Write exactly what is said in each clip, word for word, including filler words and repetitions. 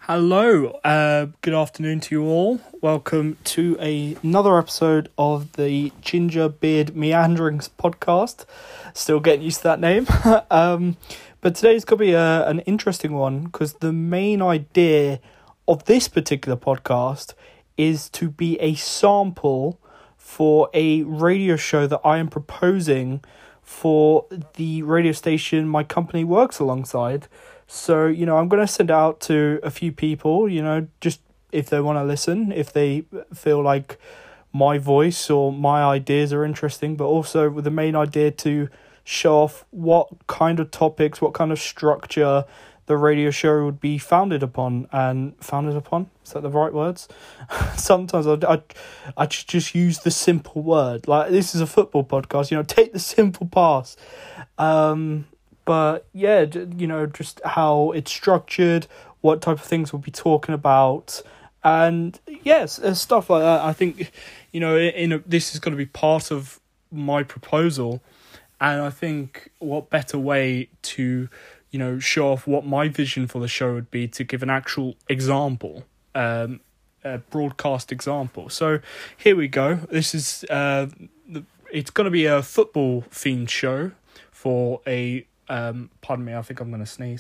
Hello, uh, good afternoon to you all. Welcome to a, another episode of the Ginger Beard Meanderings podcast. Still getting used to that name. um, but today's going to be a, an interesting one because the main idea of this particular podcast is to be a sample for a radio show that I am proposing for the radio station my company works alongside. So, you know, I'm going to send it out to a few people, you know, just if they want to listen, if they feel like my voice or my ideas are interesting, but also with the main idea to show off what kind of topics, what kind of structure the radio show would be founded upon. And founded upon? Is that the right words? Sometimes I, I, I just use the simple word. Like, this is a football podcast, you know, take the simple pass. Um... But yeah, you know, just how it's structured, what type of things we'll be talking about, and yes, stuff like that. I think, you know, in a, this is going to be part of my proposal, and I think what better way to, you know, show off what my vision for the show would be to give an actual example, um, a broadcast example. So here we go. This is uh, the, it's going to be a football themed show for a. Um, pardon me, I think I'm going to sneeze.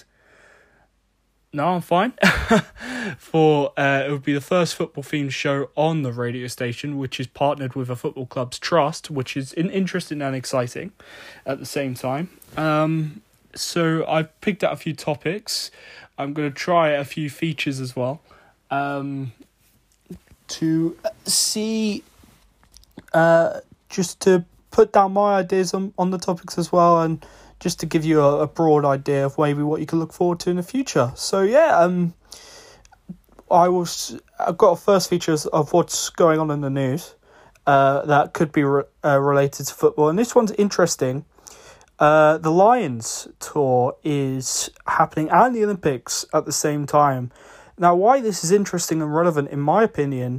No, I'm fine. For uh, it would be the first football-themed show on the radio station, which is partnered with a football club's trust, which is in- interesting and exciting at the same time. Um, so I've picked out a few topics. I'm going to try a few features as well, um, to see, uh, just to put down my ideas on, on the topics as well, and just to give you a, a broad idea of maybe what you can look forward to in the future. So yeah, um, I was I've got a first features of what's going on in the news, uh, that could be re- uh, related to football, and this one's interesting. Uh, the Lions tour is happening and the Olympics at the same time. Now, why this is interesting and relevant, in my opinion,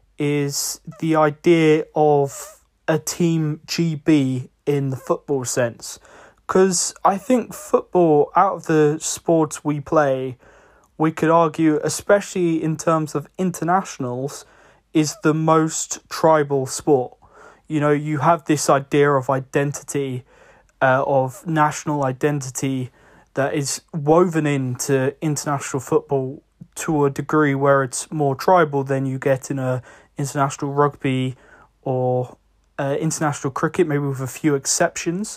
is the idea of a team G B in the football sense. Because I think football, out of the sports we play, we could argue, especially in terms of internationals, is the most tribal sport. You know, you have this idea of identity, uh, of national identity that is woven into international football to a degree where it's more tribal than you get in a international rugby or uh, international cricket, maybe with a few exceptions.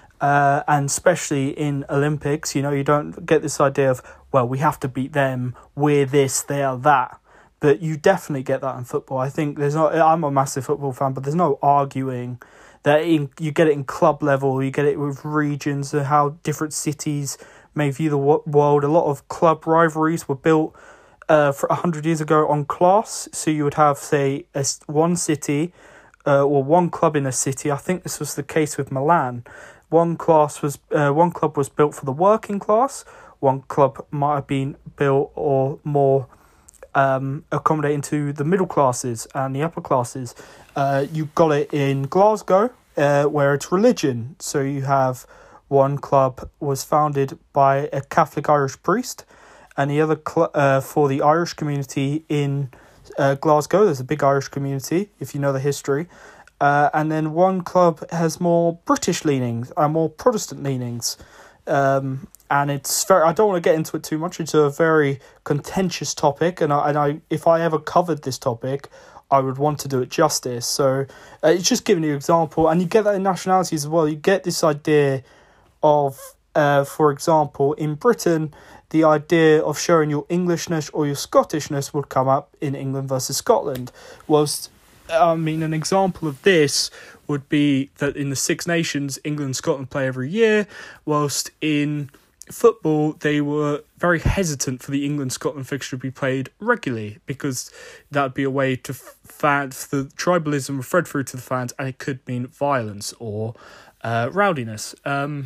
Uh, and especially in Olympics, you know, you don't get this idea of, well, we have to beat them, we're this, they are that. But you definitely get that in football. I think there's no, I'm a massive football fan, but there's no arguing that in, you get it in club level, you get it with regions and how different cities may view the world. A lot of club rivalries were built uh, for one hundred years ago on class. So you would have, say, a, one city uh, or one club in a city. I think this was the case with Milan. One class was uh, one club was built for the working class. One club might have been built or more um, accommodating to the middle classes and the upper classes. Uh, you got it in Glasgow, uh, where it's religion. So you have one club was founded by a Catholic Irish priest, and the other cl- uh, for the Irish community in uh, Glasgow. There's a big Irish community, if you know the history. Uh, and then one club has more British leanings, uh, more Protestant leanings. Um, and it's very, I don't want to get into it too much. It's a very contentious topic. And I, and I, if I ever covered this topic, I would want to do it justice. So uh, it's just giving you an example. And you get that in nationalities as well. You get this idea of, uh, for example, in Britain, the idea of showing your Englishness or your Scottishness would come up in England versus Scotland. Whilst I mean, an example of this would be that in the Six Nations, England and Scotland play every year, whilst in football, they were very hesitant for the England-Scotland fixture to be played regularly, because that would be a way to fan, the tribalism fed through to the fans, and it could mean violence or uh, rowdiness. Um,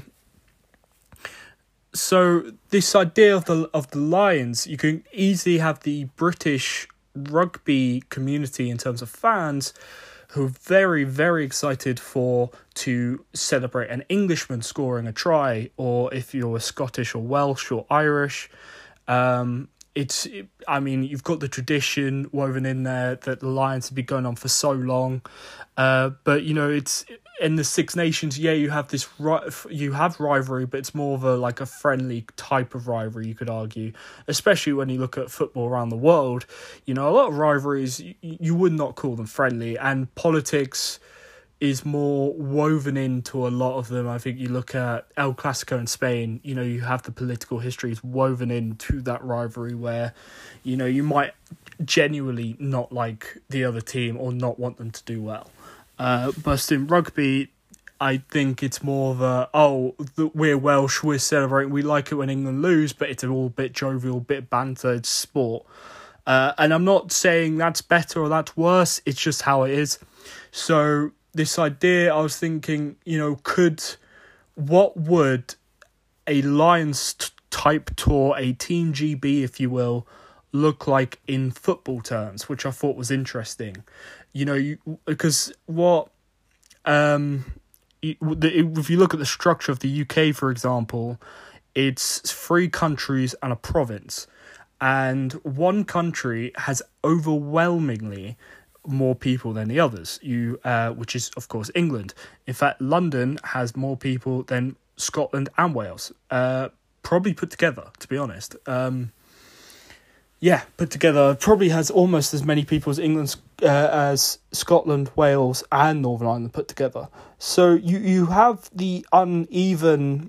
so this idea of the of the Lions, you can easily have the British rugby community in terms of fans who are very, very excited for to celebrate an Englishman scoring a try, or if you're Scottish or Welsh or Irish, um, it's, I mean, you've got the tradition woven in there that the Lions have been going on for so long. Uh, but, you know, it's in the Six Nations, yeah, you have this, you have rivalry, but it's more of a, like a friendly type of rivalry, you could argue. Especially when you look at football around the world, you know, a lot of rivalries, you, you would not call them friendly. And politics is more woven into a lot of them. I think you look at El Clasico in Spain, you know, you have the political histories woven into that rivalry where, you know, you might genuinely not like the other team or not want them to do well. Uh, but in rugby, I think it's more of a, oh, we're Welsh, we're celebrating, we like it when England lose, but it's all a bit jovial, bit banter, it's sport. Uh, and I'm not saying that's better or that's worse, it's just how it is. So this idea, I was thinking, you know, could, what would a Lions t- type tour, a Team G B, if you will, look like in football terms, which I thought was interesting. You know, you, because what, um, you, the, if you look at the structure of the U K, for example, it's three countries and a province. And one country has overwhelmingly more people than the others, you uh, which is, of course, England. In fact, London has more people than Scotland and Wales, uh, probably put together, to be honest. Um, yeah, put together, probably has almost as many people as England, uh, as Scotland, Wales, and Northern Ireland put together. So you, you have the uneven...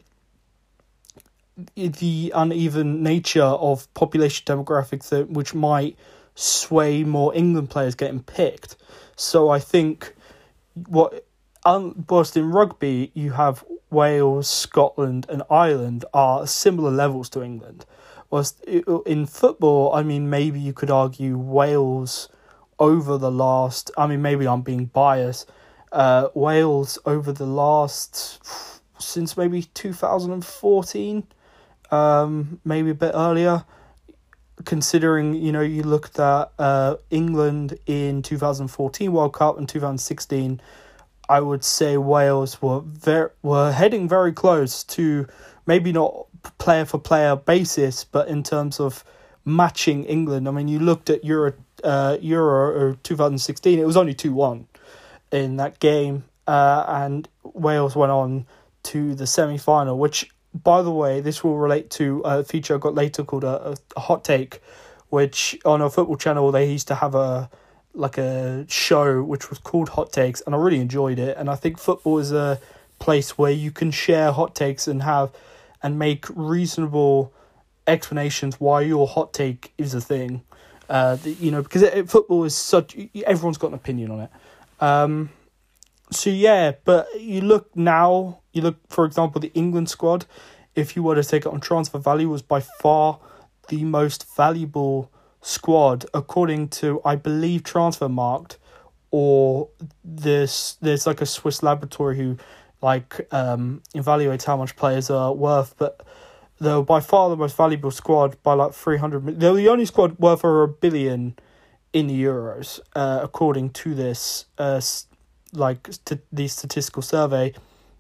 the uneven nature of population demographics that which might sway more England players getting picked. So I think what um, whilst in rugby you have Wales, Scotland and Ireland are similar levels to England. Whilst in football, I mean, maybe you could argue Wales over the last, I mean, maybe I'm being biased, uh, Wales over the last, since maybe two thousand fourteen, um, maybe a bit earlier, considering, you know, you looked at uh, England in two thousand fourteen World Cup and two thousand sixteen, I would say Wales were very, were heading very close to, maybe not player for player basis, but in terms of matching England. I mean, you looked at Euro, uh, Euro or two thousand sixteen, it was only two one in that game, uh, and Wales went on to the semi-final, which, by the way, this will relate to a feature I got later called a, a hot take, which on a football channel they used to have a like a show which was called Hot Takes, and I really enjoyed it. And I think football is a place where you can share hot takes and have and make reasonable explanations why your hot take is a thing. Uh, you know, because it, football is such, everyone's got an opinion on it. Um, so yeah, but you look now, you look, for example, the England squad, if you were to take it on transfer value, was by far the most valuable squad, according to, I believe, Transfermarkt, or this, there's like a Swiss laboratory who like um evaluates how much players are worth, but they were by far the most valuable squad by like three hundred million. They were the only squad worth over a billion in the Euros, uh, according to this uh like st- the statistical survey.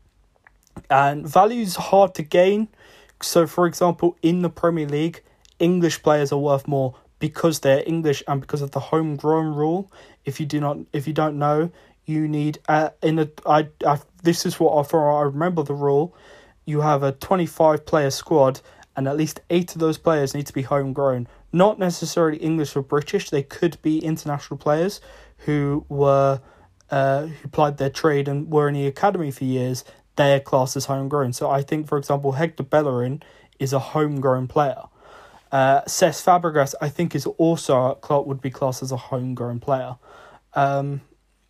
And value's hard to gain. So, for example, in the Premier League, English players are worth more because they're English and because of the homegrown rule. If you do not, if you don't know, you need uh, in a I, I this is what I for I remember the rule. You have a twenty-five player squad, and at least eight of those players need to be homegrown. Not necessarily English or British. They could be international players who were uh who plied their trade and were in the academy for years. Their class is homegrown. So I think, for example, Hector Bellerin is a homegrown player. Uh, Cesc Fabregas, I think, is also would be classed as a homegrown player. Um,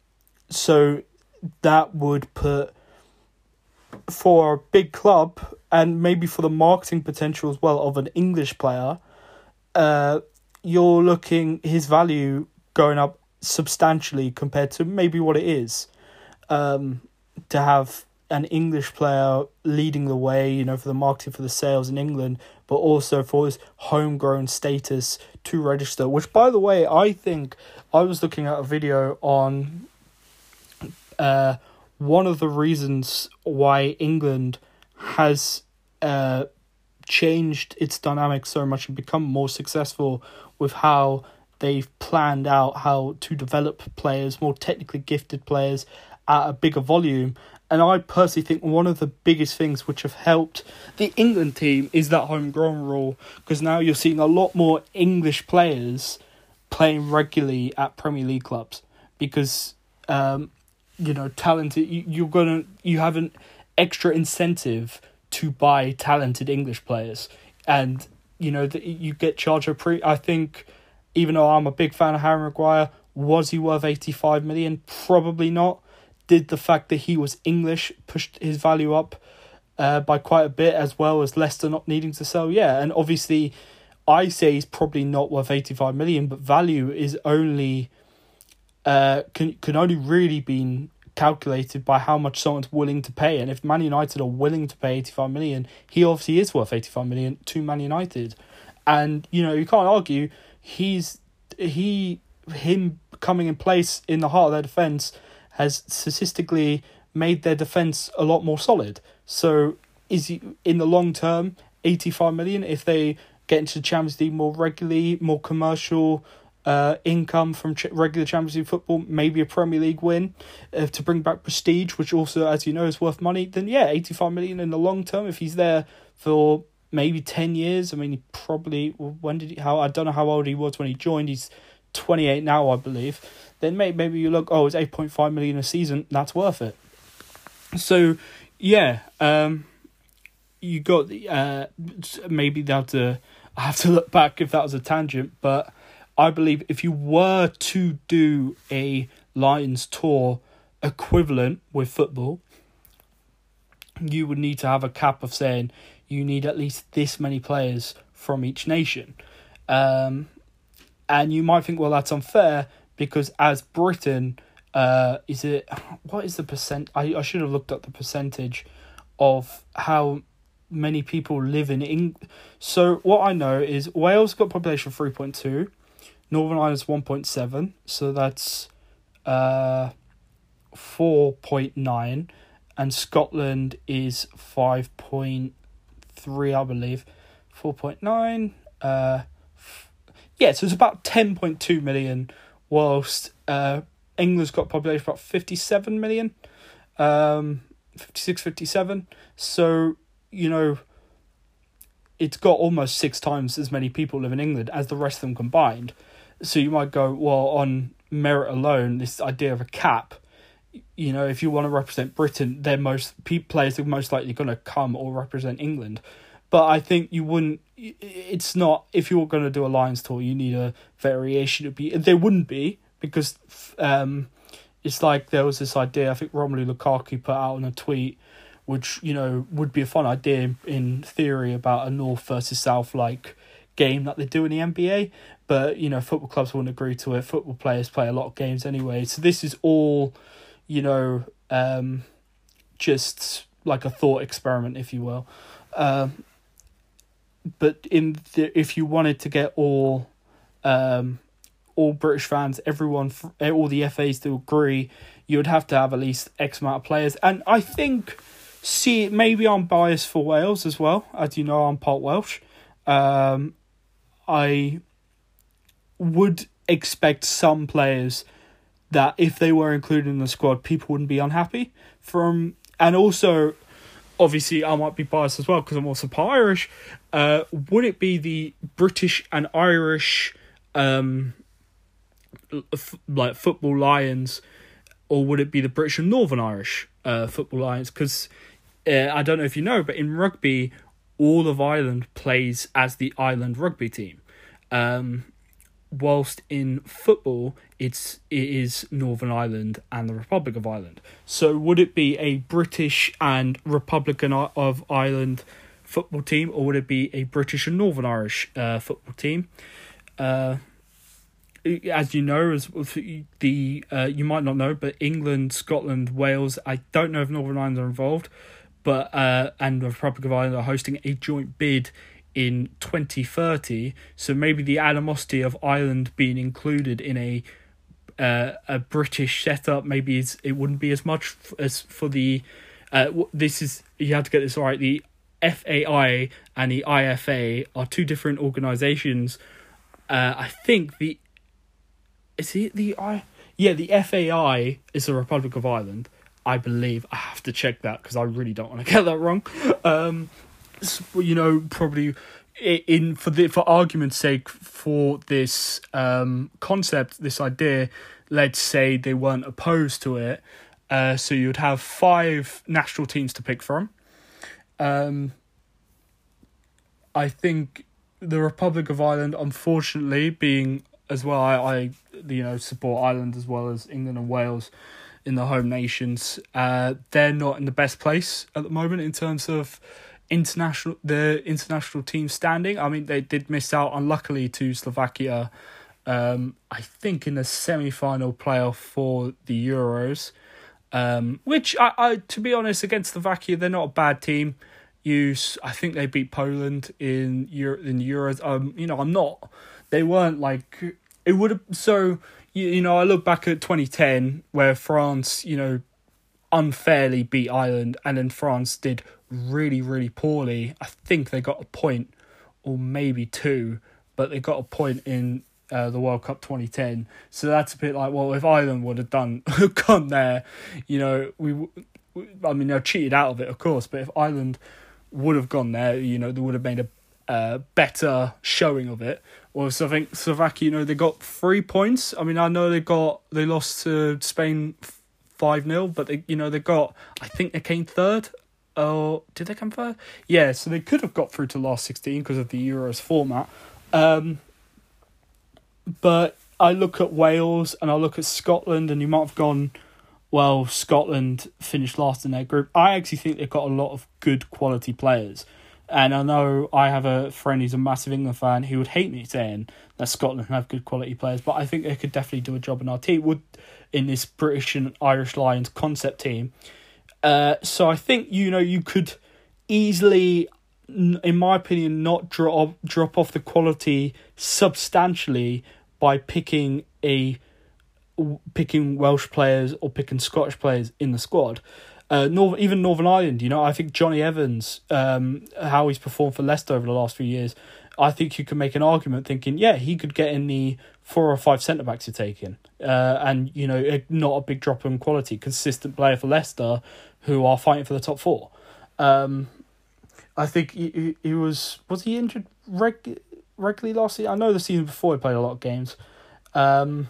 so that would put, for a big club, and maybe for the marketing potential as well of an English player, uh, you're looking his value going up substantially compared to maybe what it is. Um, to have an English player leading the way, you know, for the marketing, for the sales in England, but also for his homegrown status to register, which, by the way, I think I was looking at a video on uh, one of the reasons why England has uh, changed its dynamics so much and become more successful with how they've planned out how to develop players, more technically gifted players at a bigger volume. And I personally think one of the biggest things which have helped the England team is that homegrown rule, because now you're seeing a lot more English players playing regularly at Premier League clubs because, um, you know, talented, you, you're gonna, you have an extra incentive to buy talented English players. And, you know, the, you get charged a pre, I think, even though I'm a big fan of Harry Maguire, was he worth eighty-five million? Probably not. Did the fact that he was English pushed his value up uh, by quite a bit, as well as Leicester not needing to sell? Yeah, and obviously I say he's probably not worth eighty-five million, but value is only uh can can only really be calculated by how much someone's willing to pay. And if Man United are willing to pay eighty-five million, he obviously is worth eighty-five million to Man United. And, you know, you can't argue he's he him coming in place in the heart of their defence has statistically made their defence a lot more solid. So is he, in the long term, eighty-five million, if they get into the Champions League more regularly, more commercial uh, income from ch- regular Champions League football, maybe a Premier League win uh, to bring back prestige, which also, as you know, is worth money, then yeah, eighty-five million in the long term, if he's there for maybe ten years. I mean, he probably, when did he, how, I don't know how old he was when he joined, he's twenty-eight now, I believe. Then maybe, maybe you look, oh, it's eight point five million a season, that's worth it. So, yeah, um, you got the, uh, maybe that, uh, I have to look back if that was a tangent, but I believe if you were to do a Lions tour equivalent with football, you would need to have a cap of saying you need at least this many players from each nation. Um, and you might think, well, that's unfair, because as Britain, uh, is it, what is the percent? I, I should have looked up the percentage of how many people live in England. So what I know is Wales got a population of three point two, Northern Ireland's one point seven, so that's uh, four point nine, and Scotland is five point three, I believe, four point nine, uh, f- yeah, so it's about ten point two million, whilst uh, England's got a population of about fifty-seven million, um, fifty-six, fifty-seven, so, you know, it's got almost six times as many people live in England as the rest of them combined. So you might go, well, on merit alone, this idea of a cap, you know, if you want to represent Britain, they're most players are most likely going to come or represent England. But I think you wouldn't, it's not, if you're going to do a Lions tour, you need a variation. It'd be, there wouldn't be, because um, it's like there was this idea, I think Romelu Lukaku put out on a tweet, which, you know, would be a fun idea in theory about a North versus South like game that they do in the N B A. But, you know, football clubs wouldn't agree to it. Football players play a lot of games anyway. So this is all, you know, um, just like a thought experiment, if you will. Um, but in the, if you wanted to get all um, all British fans, everyone, all the F As to agree, you would have to have at least X amount of players. And I think, see, maybe I'm biased for Wales as well. As you know, I'm part Welsh. Um, I would expect some players that if they were included in the squad, people wouldn't be unhappy from, and also, obviously, I might be biased as well because I'm also part Irish. Uh, would it be the British and Irish, um, f- like football Lions, or would it be the British and Northern Irish uh, football Lions? Because uh, I don't know if you know, but in rugby, all of Ireland plays as the Ireland rugby team. Um, whilst in football, it's it is Northern Ireland and the Republic of Ireland. So would it be a British and Republican of Ireland football team, or would it be a British and Northern Irish uh, football team? Uh, as you know, as the uh, you might not know, but England, Scotland, Wales, I don't know if Northern Ireland are involved, but uh, and the Republic of Ireland are hosting a joint bid in twenty thirty, so maybe the animosity of Ireland being included in a uh, a British setup, maybe it's, it wouldn't be as much as for the uh, this is, you have to get this right, the F A I and the I F A are two different organisations. Uh, I think the is it the I yeah the F A I is the Republic of Ireland. I believe. I have to check that because I really don't want to get that wrong. Um, you know, probably in for the for argument's sake for this um concept, this idea. Let's say they weren't opposed to it. Uh, so you'd have five national teams to pick from. Um, I think the Republic of Ireland, unfortunately, being as well, I, I you know support Ireland as well as England and Wales in the home nations. Uh, they're not in the best place at the moment in terms of international the international team standing. I mean, they did miss out, unluckily, to Slovakia. Um, I think in the semi-final playoff for the Euros. Um, which I, I, to be honest, against Slovakia, they're not a bad team. You, I think they beat Poland in Euro, in Euros. Um, you know, I'm not. They weren't like it would have. So you, you know, I look back at twenty ten where France, you know, unfairly beat Ireland, and then France did really, really poorly. I think they got a point, or maybe two, but they got a point in. Uh, the World Cup twenty ten, so that's a bit like, well, if Ireland would have done gone there, you know, we, we I mean, they're cheated out of it, of course, but if Ireland would have gone there, you know, they would have made a uh, better showing of it. Well, so I think Slovakia, you know, they got three points. I mean, I know they got they lost to Spain five nil, but they, you know, they got, I think they came third. Oh, did they come third? Yeah, so they could have got through to last sixteen because of the Euros format. Um. But I look at Wales and I look at Scotland, and you might have gone, well, Scotland finished last in their group. I actually think they've got a lot of good quality players. And I know I have a friend who's a massive England fan who would hate me saying that Scotland have good quality players, but I think they could definitely do a job in our team, would in this British and Irish Lions concept team. Uh, so I think, you know, you could easily, in my opinion, not drop drop off the quality substantially by picking a picking Welsh players or picking Scottish players in the squad. Uh, North, even Northern Ireland, you know, I think Johnny Evans, um, how he's performed for Leicester over the last few years, I think you can make an argument thinking, yeah, he could get in the four or five centre backs you're taking, uh, and you know, not a big drop in quality, consistent player for Leicester who are fighting for the top four. Um, I think he, he, he was was he injured reg- regularly last season? I know the season before he played a lot of games. Um,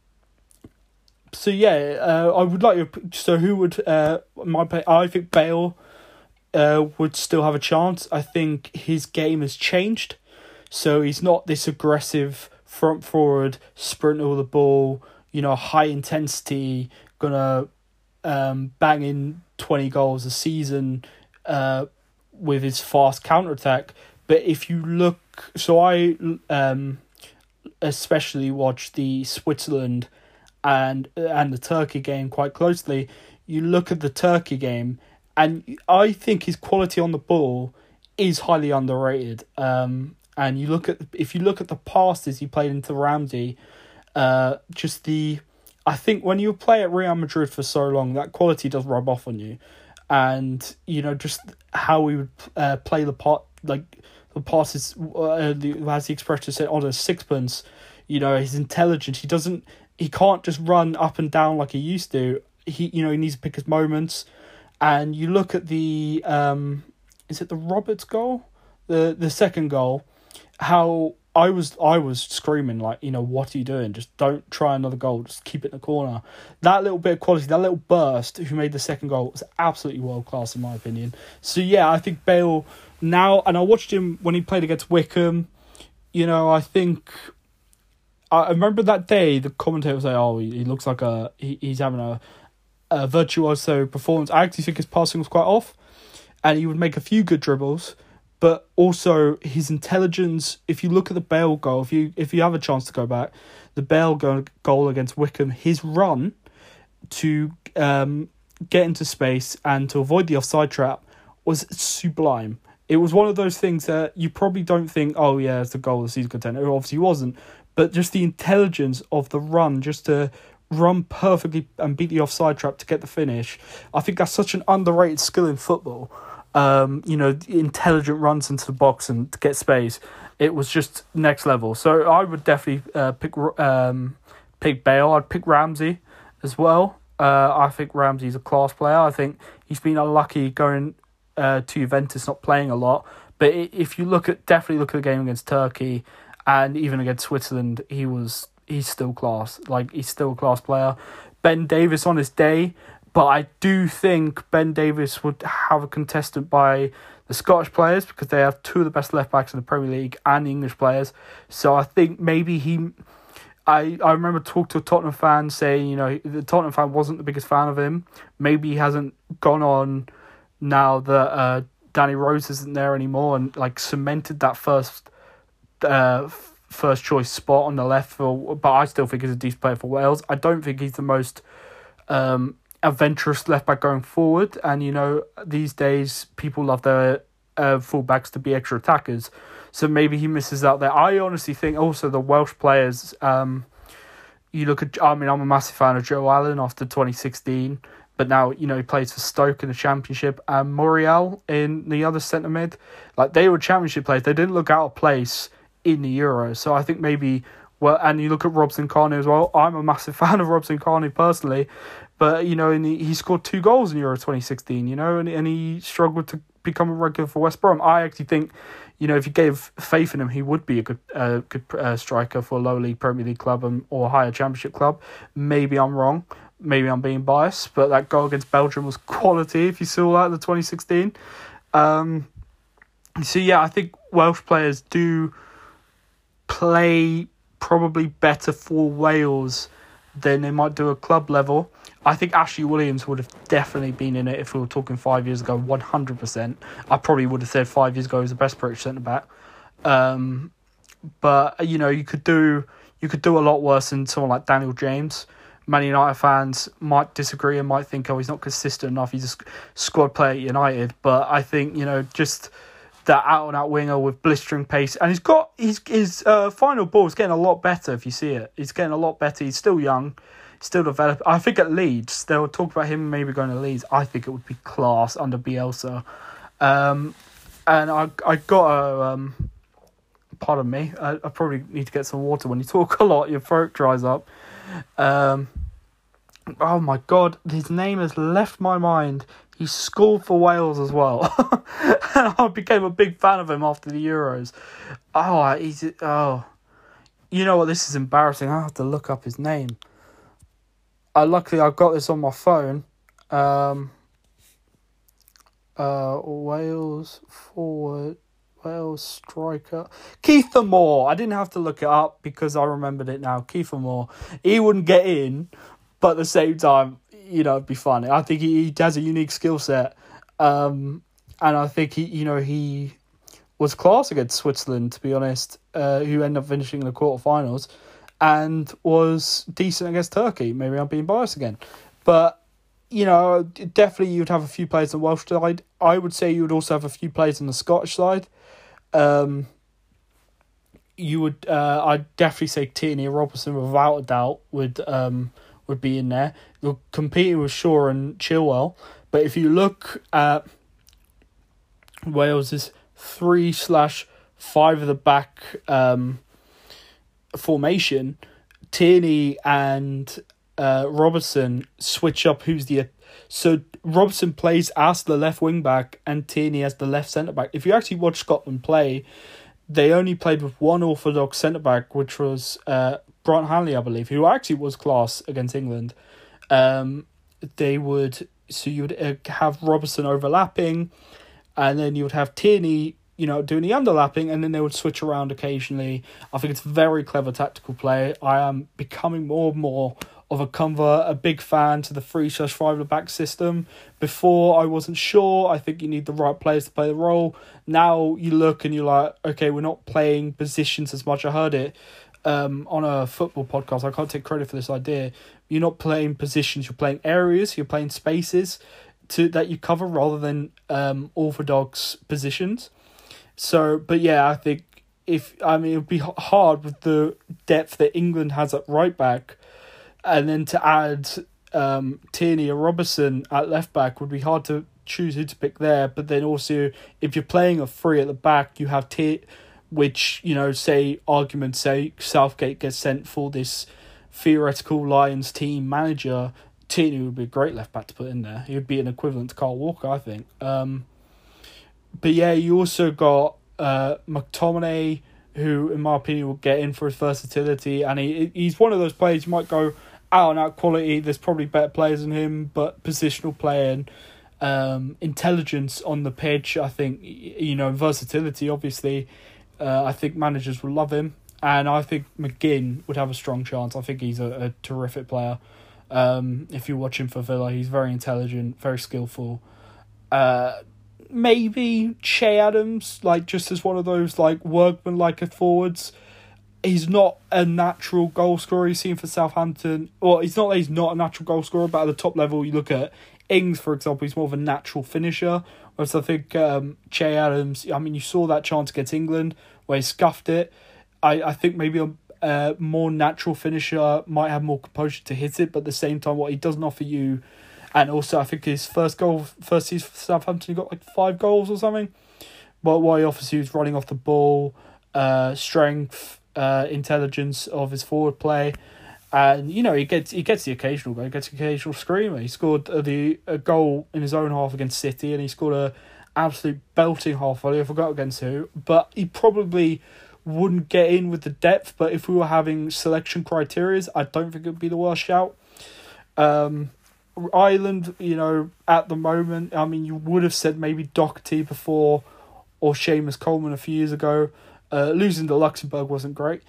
so yeah, uh, I would like your. So who would uh my play? I think Bale, uh, would still have a chance. I think his game has changed, so he's not this aggressive front forward, sprint all the ball. You know, high intensity, gonna um bang in twenty goals a season. Uh, with his fast counter attack. But if you look, so I um especially watch the Switzerland and and the Turkey game quite closely. You look at the Turkey game, and I think his quality on the ball is highly underrated. Um, and you look at if you look at the passes he played into Ramsey, uh, just the I think when you play at Real Madrid for so long, that quality does rub off on you. And, you know, just how we would uh, play the part, like, the passes, uh, the, as the expression said, on a sixpence, you know, his intelligence, he doesn't, he can't just run up and down like he used to. He, you know, he needs to pick his moments. And you look at the, um, is it the Roberts goal? The the second goal, how I was I was screaming, like, you know, what are you doing? Just don't try another goal. Just keep it in the corner. That little bit of quality, that little burst who made the second goal was absolutely world-class in my opinion. So, yeah, I think Bale now, and I watched him when he played against Wickham, you know, I think, I remember that day the commentator was like, oh, he, he looks like a, he, he's having a, a virtuoso performance. I actually think his passing was quite off, and he would make a few good dribbles. But also his intelligence, if you look at the Bale goal, if you if you have a chance to go back, the Bale go, goal against Wickham, his run to um, get into space and to avoid the offside trap was sublime. It was one of those things that you probably don't think, oh yeah, it's the goal of the season contender. It obviously wasn't. But just the intelligence of the run, just to run perfectly and beat the offside trap to get the finish, I think that's such an underrated skill in football. um, you know, intelligent runs into the box and to get space. It was just next level. So I would definitely uh, pick um, pick Bale. I'd pick Ramsey as well. Uh, I think Ramsey's a class player. I think he's been unlucky going uh, to Juventus, not playing a lot. But if you look at definitely look at the game against Turkey and even against Switzerland, he was he's still class. Like he's still a class player. Ben Davies on his day, but I do think Ben Davies would have a contestant by the Scottish players because they have two of the best left backs in the Premier League and the English players. So I think maybe he. I, I remember talking to a Tottenham fan saying, you know, the Tottenham fan wasn't the biggest fan of him. Maybe he hasn't gone on now that uh, Danny Rose isn't there anymore and like cemented that first uh, first choice spot on the left. For, but I still think he's a decent player for Wales. I don't think he's the most um, adventurous left back going forward. And, you know, these days people love their uh, full-backs to be extra attackers. So maybe he misses out there. I honestly think also the Welsh players, um, you look at, I mean, I'm a massive fan of Joe Allen after twenty sixteen, but now, you know, he plays for Stoke in the Championship, and Muriel in the other centre mid. Like, they were Championship players. They didn't look out of place in the Euros. So I think maybe, well, and you look at Robson Kanu as well. I'm a massive fan of Robson Kanu personally, but, you know, and he, he scored two goals in Euro twenty sixteen, you know, and, and he struggled to become a regular for West Brom. I actually think, you know, if you gave faith in him, he would be a good uh, good uh, striker for a low league Premier League club and, or a higher Championship club. Maybe I'm wrong. Maybe I'm being biased. But that goal against Belgium was quality, if you saw that in the twenty sixteen. Um, so, yeah, I think Welsh players do play probably better for Wales than they might do at club level. I think Ashley Williams would have definitely been in it if we were talking five years ago, one hundred percent. I probably would have said five years ago he was the best British centre-back. Um, but, you know, you could do you could do a lot worse than someone like Daniel James. Man United fans might disagree and might think, oh, he's not consistent enough, he's a squad player at United. But I think, you know, just that out-and-out winger with blistering pace. And he's got his, his uh, final ball is getting a lot better if you see it. He's getting a lot better. He's still young. Still develop. I think at Leeds, they'll talk about him maybe going to Leeds. I think it would be class under Bielsa. Um, and I I got a, um, pardon me, I, I probably need to get some water. When you talk a lot, your throat dries up. Um, oh my God, his name has left my mind. He scored for Wales as well. And I became a big fan of him after the Euros. Oh, he's, oh. You know what, this is embarrassing. I have to look up his name. Uh, luckily, I've got this on my phone. Um, uh, Wales forward, Wales striker, Kiefer Moore. I didn't have to look it up because I remembered it now. Kiefer Moore. He wouldn't get in, but at the same time, you know, it'd be funny. I think he, he has a unique skill set, um, and I think he, you know, he was class against Switzerland. To be honest, uh, who ended up finishing in the quarterfinals. And was decent against Turkey. Maybe I'm being biased again. But, you know, definitely you'd have a few players on the Welsh side. I would say you would also have a few players on the Scottish side. Um, you would, uh, I'd definitely say Tierney and Robertson, without a doubt, would um would be in there. You're competing with Shaw and Chilwell. But if you look at Wales's three slash five of the back um. formation, Tierney and uh, Robertson switch up who's the... So Robertson plays as the left wing back and Tierney as the left centre back. If you actually watch Scotland play, they only played with one orthodox centre back, which was uh, Grant Hanley, I believe, who actually was class against England. Um, they would... So you would uh, have Robertson overlapping, and then you would have Tierney, you know, doing the underlapping, and then they would switch around occasionally. I think it's very clever tactical play. I am becoming more and more of a convert, a big fan to the three slash five at the back system. Before, I wasn't sure. I think you need the right players to play the role. Now you look and you're like, okay, we're not playing positions as much. I heard it um, on a football podcast. I can't take credit for this idea. You're not playing positions. You're playing areas. You're playing spaces to that you cover rather than um, orthodox positions. So, but yeah, I think if, I mean, it would be hard with the depth that England has at right back, and then to add um, Tierney or Robertson at left back would be hard to choose who to pick there. But then also, if you're playing a three at the back, you have T, which, you know, say, argument's sake, Southgate gets sent for this theoretical Lions team manager. Tierney would be a great left back to put in there. He would be an equivalent to Kyle Walker, I think. Um, but yeah, you also got uh, McTominay, who, in my opinion, will get in for his versatility. And he he's one of those players you might go out and out quality. There's probably better players than him, but positional play and um, intelligence on the pitch, I think, you know, versatility, obviously, uh, I think managers will love him. And I think McGinn would have a strong chance. I think he's a, a terrific player. Um, if you watch him for Villa, he's very intelligent, very skillful. Uh, maybe Che Adams, like just as one of those like workman-like forwards. He's not a natural goal scorer. He's seen for Southampton. Well, it's not that he's not a natural goal scorer, but at the top level, you look at Ings, for example, he's more of a natural finisher. Whereas I think um, Che Adams, I mean, you saw that chance against England where he scuffed it. I, I think maybe a, a more natural finisher might have more composure to hit it, but at the same time, what he doesn't offer you, and also I think his first goal, first season for Southampton, he got like five goals or something. But what he offers you is running off the ball, uh, strength, uh, intelligence of his forward play, and you know he gets he gets the occasional goal, he gets the occasional screamer. He scored the a goal in his own half against City, and he scored a absolute belting half volley. I forgot against who, but he probably wouldn't get in with the depth, but if we were having selection criteria, I don't think it would be the worst shout. Um, Ireland, you know, at the moment, I mean, you would have said maybe Doherty before or Seamus Coleman a few years ago. Uh, losing to Luxembourg wasn't great.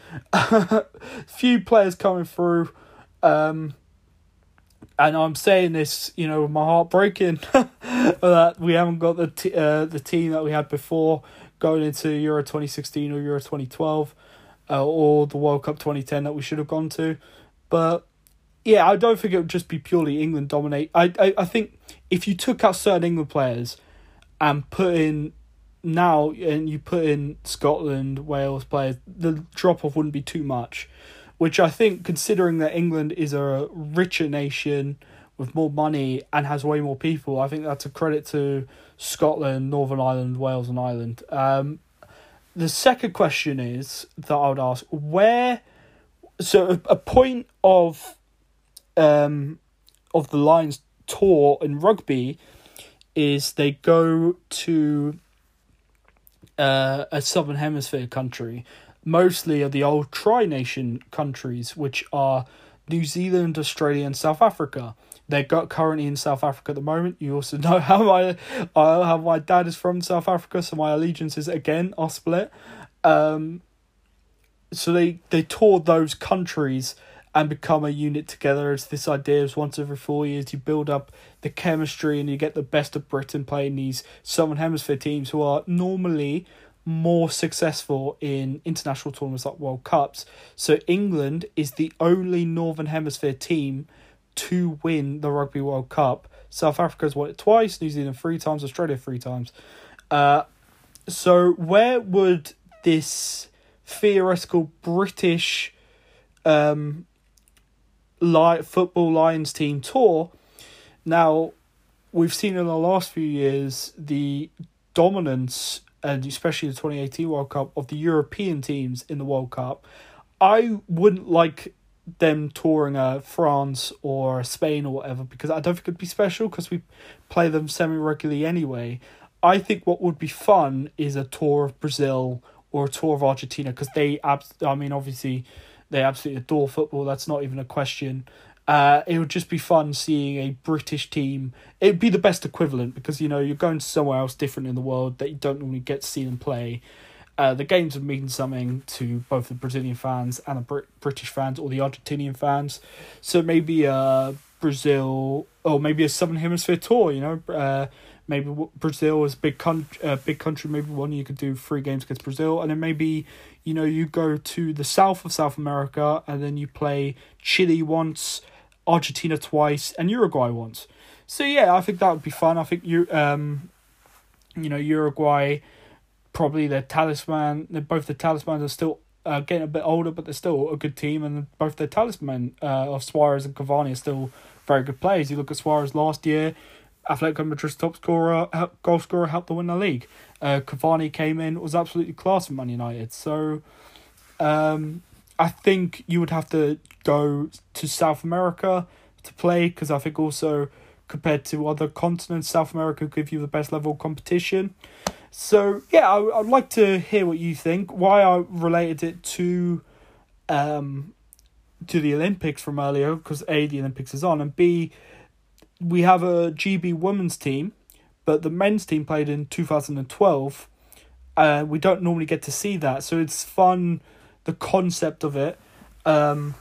Few players coming through, um, and I'm saying this, you know, with my heart breaking that we haven't got the t- uh, the team that we had before going into Euro twenty sixteen or Euro twenty twelve, uh, or the World Cup twenty ten that we should have gone to. But yeah, I don't think it would just be purely England dominate. I, I, I think if you took out certain England players and put in now, and you put in Scotland, Wales players, the drop-off wouldn't be too much. Which I think, considering that England is a richer nation with more money and has way more people, I think that's a credit to Scotland, Northern Ireland, Wales and Ireland. Um, the second question is, that I would ask, where... So a, a point of um of the Lions tour in rugby is they go to uh, a Southern Hemisphere country. Mostly are the old Tri-Nation countries, which are New Zealand, Australia and South Africa. They're got currently in South Africa at the moment. You also know how my uh, how my dad is from South Africa, so my allegiances again are split. Um, so they, they toured those countries and become a unit together. It's this idea is once every four years you build up the chemistry and you get the best of Britain playing these Southern Hemisphere teams who are normally more successful in international tournaments like World Cups. So England is the only Northern Hemisphere team to win the Rugby World Cup. South Africa's won it twice, New Zealand three times, Australia three times. Uh, so where would this theoretical British um, li- football Lions team tour? Now, we've seen in the last few years the dominance, and especially the twenty eighteen World Cup, of the European teams in the World Cup. I wouldn't like them touring uh, France or Spain or whatever, because I don't think it'd be special because we play them semi-regularly anyway. I think what would be fun is a tour of Brazil or a tour of Argentina, because they, abs- I mean, obviously, they absolutely adore football. That's not even a question. Uh, it would just be fun seeing a British team. It'd be the best equivalent because, you know, you're going somewhere else different in the world that you don't normally get to see them play. Uh, the games would mean something to both the Brazilian fans and the Brit- British fans or the Argentinian fans. So maybe uh, Brazil, or maybe a Southern Hemisphere tour, you know. Uh, maybe Brazil is a big, con- uh, big country. Maybe one you could do three games against Brazil. And then maybe, you know, you go to the south of South America and then you play Chile once, Argentina twice, and Uruguay once. So yeah, I think that would be fun. I think you, um, you know, Uruguay, probably their talisman. They're both the talismans are still uh, getting a bit older, but they're still a good team, and both their talisman uh, of Suarez and Cavani are still very good players. You look at Suarez last year, Atletico Madrid's top scorer, goal scorer, helped them win the league. Uh, Cavani came in, was absolutely class for Man United. So um, I think you would have to go to South America to play, because I think also compared to other continents, South America give you the best level of competition. So yeah, I, I'd like to hear what you think. Why I related it to um to the Olympics from earlier, because A, the Olympics is on, and B, we have a G B women's team, but the men's team played in two thousand twelve. Uh, we don't normally get to see that, so it's fun, the concept of it. Um,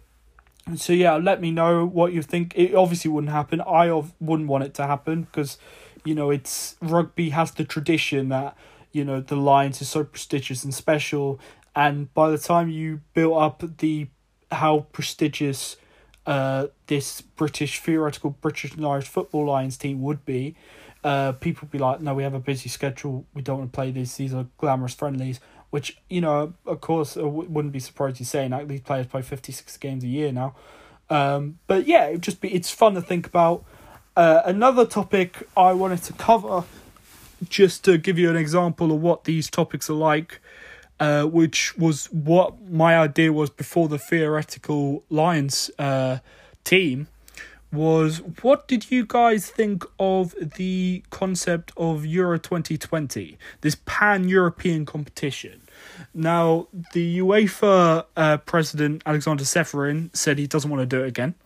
so yeah, let me know what you think. It obviously wouldn't happen. I wouldn't want it to happen, because, you know, it's rugby has the tradition that, you know, the Lions is so prestigious and special, and by the time you build up the how prestigious uh this British theoretical British and Irish football Lions team would be, uh people would be like, no, we have a busy schedule, we don't want to play these these are glamorous friendlies, which, you know, of course, I w- wouldn't be surprised you saying that these players play fifty-six games a year now. Um but yeah, it just be it's fun to think about. Uh another topic I wanted to cover, just to give you an example of what these topics are like, Uh, which was what my idea was before the theoretical Lions uh, team, was what did you guys think of the concept of Euro twenty twenty, this pan-European competition? Now, the UEFA uh, president, Alexander Seferin, said he doesn't want to do it again.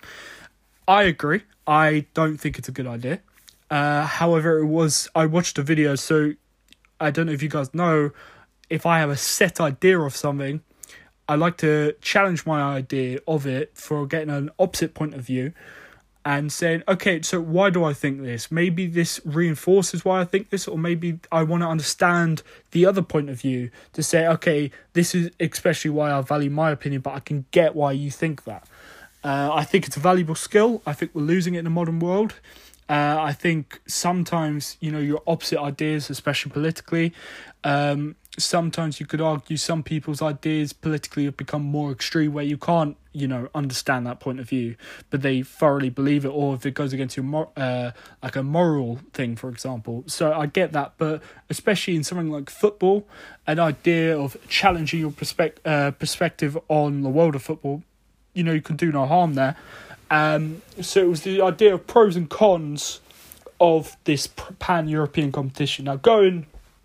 I agree. I don't think it's a good idea. Uh, however, it was, I watched a video, so I don't know if you guys know, if I have a set idea of something, I like to challenge my idea of it for getting an opposite point of view and saying, okay, so why do I think this? Maybe this reinforces why I think this, or maybe I want to understand the other point of view to say, okay, this is especially why I value my opinion, but I can get why you think that. Uh, I think it's a valuable skill. I think we're losing it in the modern world. Uh, I think sometimes, you know, your opposite ideas, especially politically, um, sometimes you could argue some people's ideas politically have become more extreme, where you can't, you know, understand that point of view, but they thoroughly believe it, or if it goes against your mor- uh, like a moral thing, for example. So I get that, but especially in something like football, an idea of challenging your perspective uh, perspective on the world of football, you know, you can do no harm there. Um, so it was the idea of pros and cons of this pan-European competition. Now, going,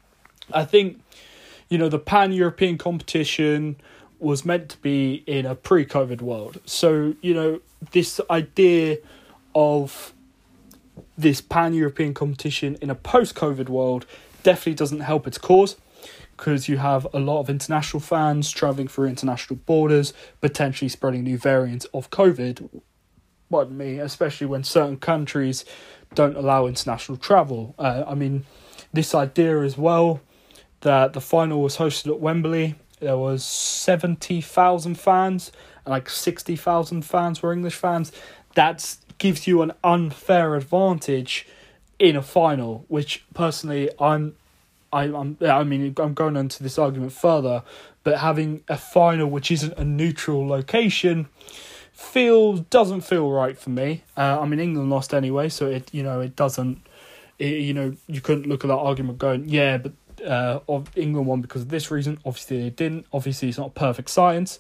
I think, you know, the pan-European competition was meant to be in a pre-COVID world. So, you know, this idea of this pan-European competition in a post-COVID world definitely doesn't help its cause, because you have a lot of international fans travelling through international borders, potentially spreading new variants of COVID. Pardon me, especially when certain countries don't allow international travel. Uh, I mean, this idea as well, that the final was hosted at Wembley. There was seventy thousand fans, and like sixty thousand fans were English fans. That gives you an unfair advantage in a final, which personally I'm, I, I'm, I mean, I'm going into this argument further, but having a final which isn't a neutral location feels doesn't feel right for me. Uh, I mean, England lost anyway, so it you know it doesn't. It, you know, you couldn't look at that argument going, yeah, but uh, of England won because of this reason. Obviously, they didn't. Obviously, it's not perfect science.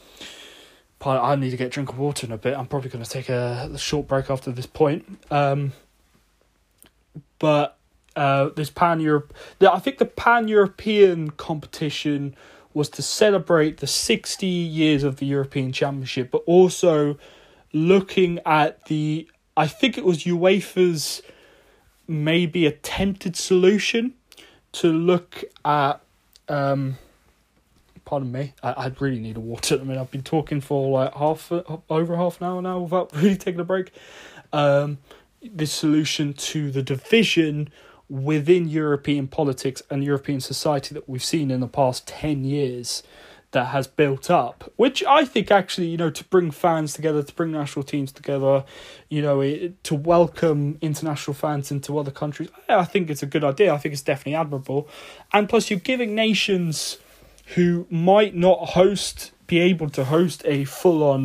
But I need to get a drink of water in a bit. I'm probably going to take a, a short break after this point. Um, but uh, this pan Europe, I think the pan European competition was to celebrate the sixty years of the European Championship, but also looking at the, I think it was UEFA's maybe attempted solution to look at, um, pardon me, I, I really need a water. I mean, I've been talking for like half, over half an hour now without really taking a break. Um, this solution to the division within European politics and European society that we've seen in the past ten years that has built up, which I think actually, you know, to bring fans together, to bring national teams together, you know, it, to welcome international fans into other countries, I think it's a good idea. I think it's definitely admirable. And plus you're giving nations who might not host, be able to host a full-on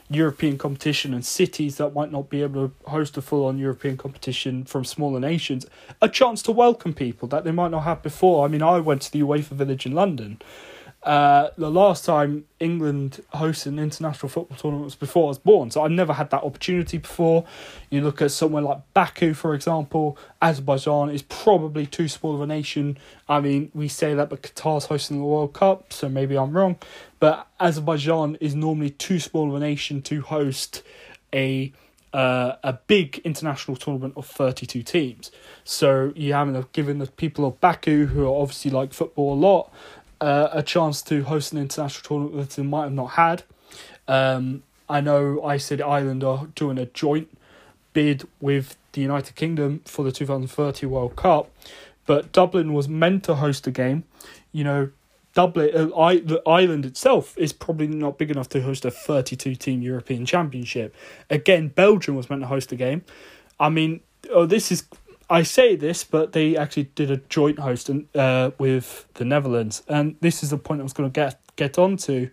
European competition, and cities that might not be able to host a full-on European competition from smaller nations a chance to welcome people that they might not have before. I mean, I went to the UEFA Village in London. Uh, the last time England hosted an international football tournament was before I was born, so I've never had that opportunity before. You look at somewhere like Baku, for example. Azerbaijan is probably too small of a nation. I mean, we say that, but Qatar's hosting the World Cup, so maybe I'm wrong. But Azerbaijan is normally too small of a nation to host a uh, a big international tournament of thirty-two teams. So you haven't given the people of Baku, who are obviously like football a lot, Uh, a chance to host an international tournament that they might have not had. Um, I know I said Ireland are doing a joint bid with the United Kingdom for the two thousand thirty World Cup, but Dublin was meant to host a game. You know, Dublin, uh, I, the island itself is probably not big enough to host a thirty-two team European Championship. Again, Belgium was meant to host a game. I mean, oh, this is... I say this, but they actually did a joint host uh, with the Netherlands. And this is the point I was going to get get on to.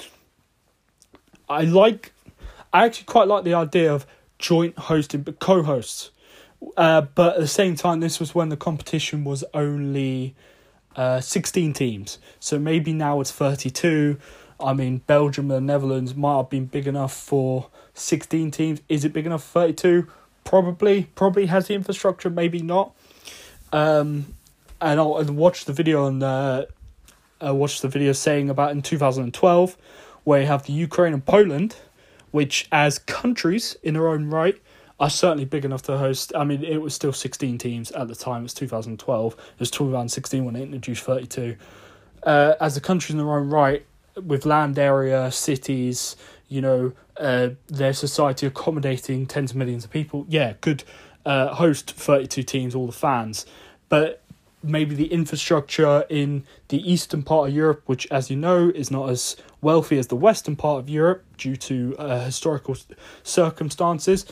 I like, I actually quite like the idea of joint hosting, but co-hosts. Uh, but at the same time, this was when the competition was only uh, sixteen teams. So maybe now it's thirty-two. I mean, Belgium and the Netherlands might have been big enough for sixteen teams. Is it big enough for thirty-two? Probably, probably has the infrastructure, maybe not. Um, and I'll and watch the video and uh, uh, watch the video saying about in two thousand twelve, where you have the Ukraine and Poland, which as countries in their own right are certainly big enough to host. I mean, it was still sixteen teams at the time. It was two thousand twelve. It was two thousand sixteen when they introduced thirty-two. Uh, as a country in their own right, with land area, cities, you know, uh, their society accommodating tens of millions of people, yeah, could uh, host thirty-two teams, all the fans. But maybe the infrastructure in the eastern part of Europe, which, as you know, is not as wealthy as the western part of Europe due to uh, historical circumstances,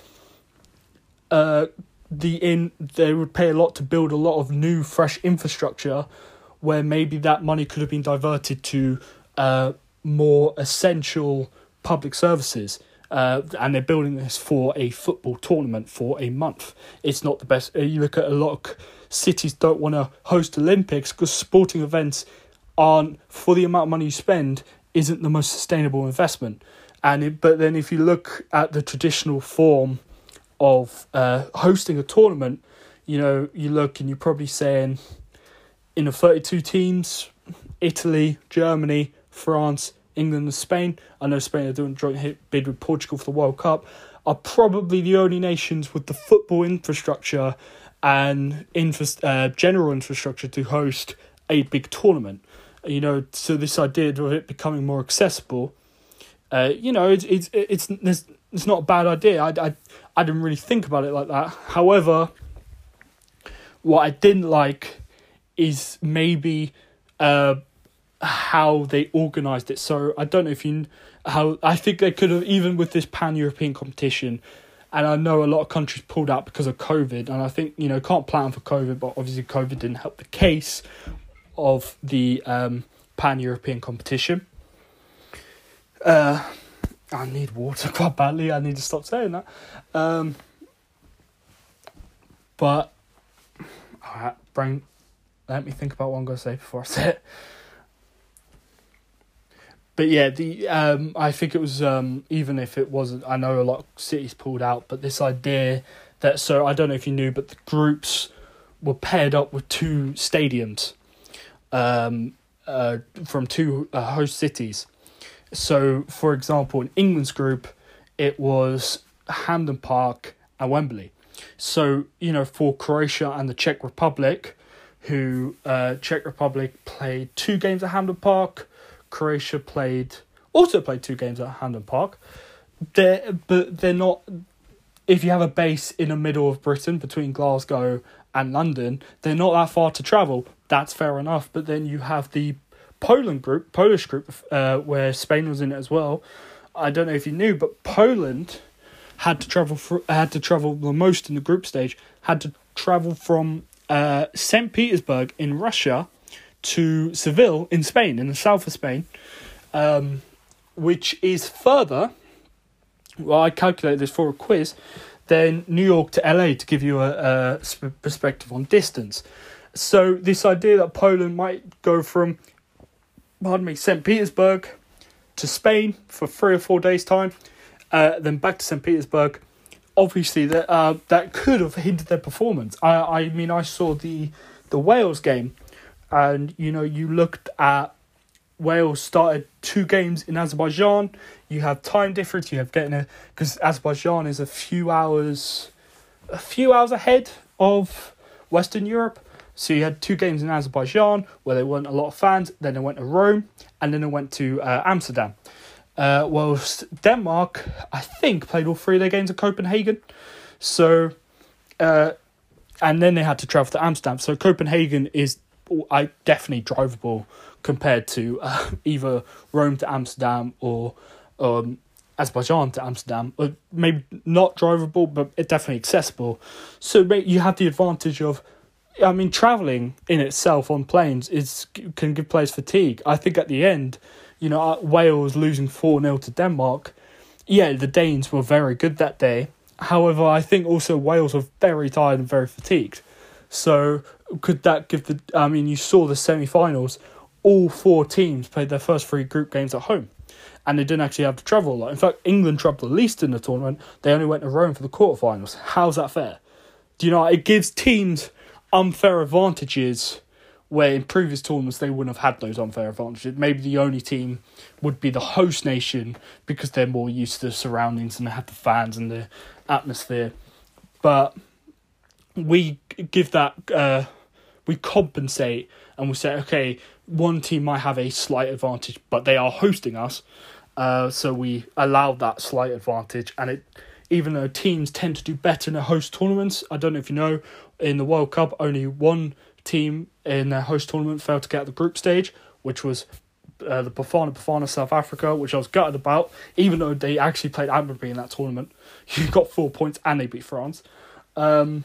uh, the in they would pay a lot to build a lot of new, fresh infrastructure, where maybe that money could have been diverted to uh, more essential public services, uh, and they're building this for a football tournament for a month. It's not the best. You look at a lot of cities don't want to host Olympics because sporting events aren't, for the amount of money you spend, isn't the most sustainable investment. And it, but then if you look at the traditional form of uh, hosting a tournament, you know, you look and you're probably saying in the thirty-two teams, Italy, Germany, France, England and Spain, I know Spain are doing a joint hit bid with Portugal for the World Cup, are probably the only nations with the football infrastructure and infra- uh, general infrastructure to host a big tournament. You know, so this idea of it becoming more accessible, uh, you know, it's it's it's it's, it's not a bad idea. I, I, I didn't really think about it like that. However, what I didn't like is maybe uh, how they organised it. So I don't know if you how I think they could have, even with this pan-European competition, and I know a lot of countries pulled out because of COVID, and I think, you know, can't plan for COVID, but obviously COVID didn't help the case of the um, pan-European competition. Uh, I need water quite badly. I need to stop saying that. Um, but alright, brain, let me think about what I'm going to say before I say it. But yeah, the um, I think it was, um, even if it wasn't, I know a lot of cities pulled out, but this idea that, so I don't know if you knew, but the groups were paired up with two stadiums um, uh, from two uh, host cities. So, for example, in England's group, it was Hampden Park and Wembley. So, you know, for Croatia and the Czech Republic, who uh, Czech Republic played two games at Hampden Park, Croatia played also played two games at Hampden Park. They're, but they're not. If you have a base in the middle of Britain between Glasgow and London, they're not that far to travel. That's fair enough. But then you have the Poland group, Polish group, uh, where Spain was in it as well. I don't know if you knew, but Poland had to travel for, had to travel the most in the group stage. Had to travel from uh, Saint Petersburg in Russia to Seville in Spain, in the south of Spain, um, which is further well, I calculated this for a quiz, then New York to L A to give you a, a perspective on distance. So this idea that Poland might go from, pardon me, Saint Petersburg to Spain for three or four days' time, uh, then back to Saint Petersburg, obviously that uh, that could have hindered their performance. I I mean, I saw the the Wales game, and you know, you looked at Wales started two games in Azerbaijan. You have time difference. You have getting a because Azerbaijan is a few hours, a few hours ahead of Western Europe. So you had two games in Azerbaijan where there weren't a lot of fans. Then they went to Rome, and then they went to uh, Amsterdam. Uh, whilst Denmark, I think, played all three of their games at Copenhagen. So, uh, and then they had to travel to Amsterdam. So Copenhagen is, I definitely drivable compared to uh, either Rome to Amsterdam or um, Azerbaijan to Amsterdam. Or maybe not drivable, but it definitely accessible. So you have the advantage of, I mean, travelling in itself on planes is can give players fatigue. I think at the end, you know, Wales losing four nil to Denmark, yeah, the Danes were very good that day. However, I think also Wales were very tired and very fatigued. So could that give the... I mean, you saw the semi-finals, all four teams played their first three group games at home. And they didn't actually have to travel a lot. In fact, England travelled the least in the tournament. They only went to Rome for the quarterfinals. How's that fair? Do you know, it gives teams unfair advantages where in previous tournaments they wouldn't have had those unfair advantages. Maybe the only team would be the host nation because they're more used to the surroundings and they have the fans and the atmosphere. But we give that, uh, we compensate and we say, okay, one team might have a slight advantage, but they are hosting us. Uh, so we allow that slight advantage. And it, even though teams tend to do better in their host tournaments, I don't know if you know, in the World Cup, only one team in their host tournament failed to get out the group stage, which was uh, the Bafana Bafana South Africa, which I was gutted about, even though they actually played admirably in that tournament. You got four points and they beat France. Um,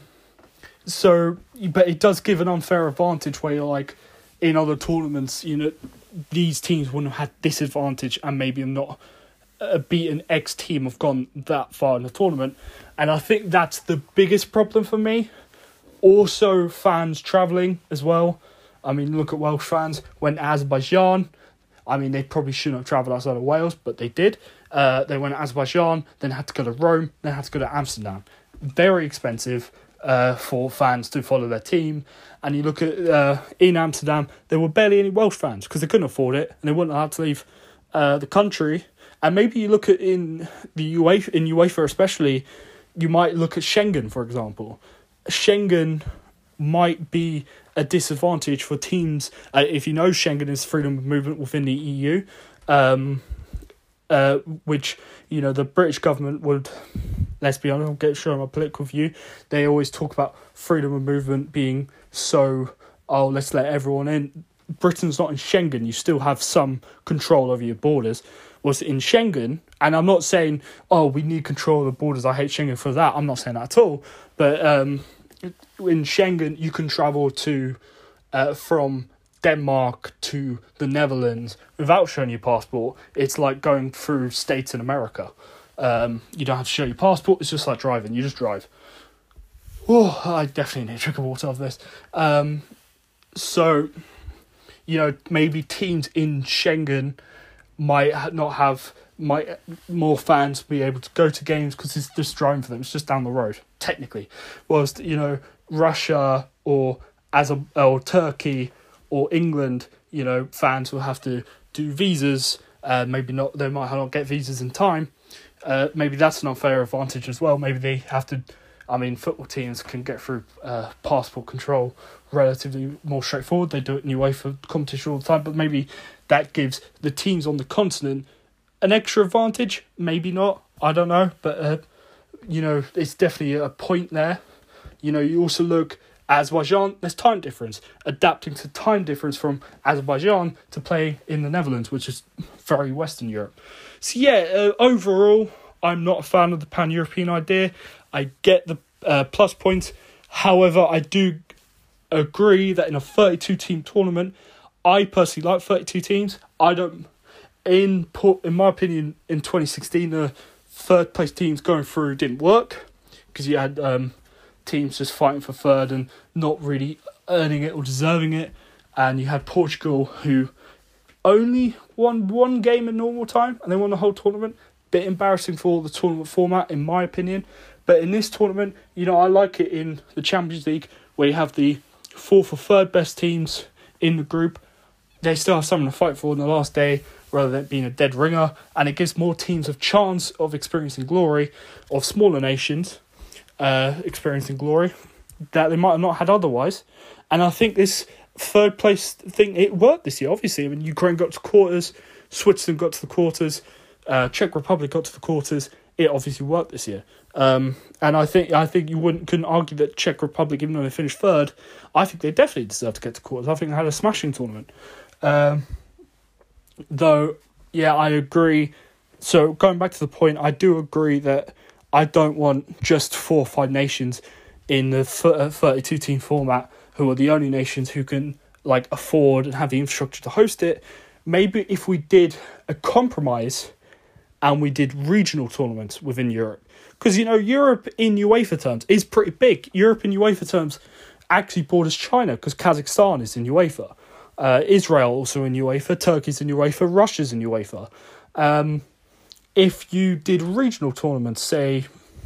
so, but it does give an unfair advantage where you're like, in other tournaments, you know, these teams wouldn't have had this advantage and maybe have not uh, beaten X team have gone that far in the tournament. And I think that's the biggest problem for me. Also, fans travelling as well. I mean, look at Welsh fans. Went to Azerbaijan. I mean, they probably shouldn't have travelled outside of Wales, but they did. Uh, they went to Azerbaijan, then had to go to Rome, then had to go to Amsterdam. Very expensive uh, for fans to follow their team. And you look at, uh, in Amsterdam, there were barely any Welsh fans because they couldn't afford it and they wouldn't have to leave uh, the country. And maybe you look at in the UEFA, in UEFA especially, you might look at Schengen, for example. Schengen might be a disadvantage for teams. Uh, if you know, Schengen is freedom of movement within the E U, um, uh, which, you know, the British government would, let's be honest, I'll get show my political view, they always talk about freedom of movement being so, oh, let's let everyone in. Britain's not in Schengen, you still have some control over your borders. Was in Schengen, and I'm not saying, oh, we need control of the borders, I hate Schengen for that, I'm not saying that at all, but um, in Schengen, you can travel to uh, from Denmark to the Netherlands without showing your passport. It's like going through states in America. Um, you don't have to show your passport, it's just like driving, you just drive. Oh, I definitely need a drink of water of this. Um, so, you know, maybe teams in Schengen might not have might more fans be able to go to games because it's just driving for them. It's just down the road, technically. Whilst, you know, Russia or as a, or Turkey or England, you know, fans will have to do visas. Uh, maybe not. They might not get visas in time. Uh, maybe that's an unfair advantage as well. Maybe they have to. I mean, football teams can get through uh, passport control relatively more straightforward. They do it in UEFA competition all the time, but maybe that gives the teams on the continent an extra advantage. Maybe not. I don't know. But, uh, you know, it's definitely a point there. You know, you also look at Azerbaijan, there's time difference. Adapting to time difference from Azerbaijan to play in the Netherlands, which is very Western Europe. So, yeah, uh, overall, I'm not a fan of the pan-European idea. I get the uh, plus points. However, I do agree that in a thirty-two team tournament, I personally like thirty-two teams. I don't, in in my opinion, in twenty sixteen, the third place teams going through didn't work because you had um, teams just fighting for third and not really earning it or deserving it. And you had Portugal, who only won one game in normal time and they won the whole tournament. Bit embarrassing for the tournament format, in my opinion. But in this tournament, you know, I like it in the Champions League where you have the fourth or third best teams in the group. They still have something to fight for in the last day rather than it being a dead ringer. And it gives more teams a chance of experiencing glory, of smaller nations uh, experiencing glory that they might have not had otherwise. And I think this third place thing, it worked this year, obviously. I mean, Ukraine got to quarters, Switzerland got to the quarters, uh, Czech Republic got to the quarters. It obviously worked this year. Um, and I think I think you wouldn't couldn't argue that Czech Republic, even though they finished third, I think they definitely deserve to get to quarters. I think they had a smashing tournament. Um, though, yeah, I agree. So going back to the point, I do agree that I don't want just four or five nations in the thirty-two team format who are the only nations who can like afford and have the infrastructure to host it. Maybe if we did a compromise and we did regional tournaments within Europe. Because, you know, Europe in UEFA terms is pretty big. Europe in UEFA terms actually borders China because Kazakhstan is in UEFA. Uh, Israel also in UEFA. Turkey's in UEFA. Russia's in UEFA. Um, if you did regional tournaments, say,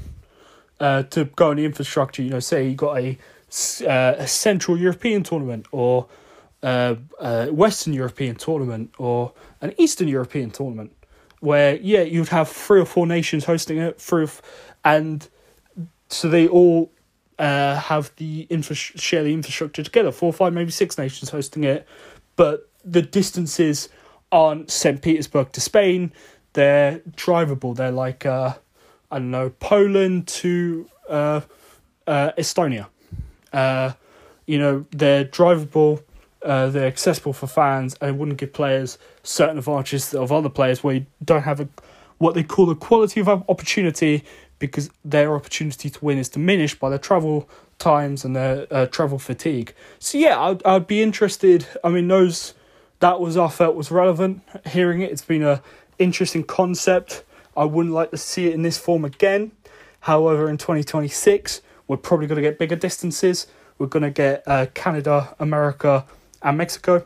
uh, to go on the infrastructure, you know, say you got a, uh, a Central European tournament or uh, a Western European tournament or an Eastern European tournament, where, yeah, you'd have three or four nations hosting it, three f- and so they all uh, have the infra- share the infrastructure together, four, five, maybe six nations hosting it, but the distances aren't Saint Petersburg to Spain, they're drivable, they're like, uh, I don't know, Poland to uh, uh, Estonia. Uh, you know, they're drivable, Uh, they're accessible for fans, and it wouldn't give players certain advantages of other players where you don't have a what they call the quality of opportunity, because their opportunity to win is diminished by their travel times and their uh, travel fatigue. So yeah, I'd, I'd be interested. I mean, those that was I felt was relevant. Hearing it, it's been a interesting concept. I wouldn't like to see it in this form again. However, in twenty twenty-six, we're probably going to get bigger distances. We're going to get uh, Canada, America, and Mexico.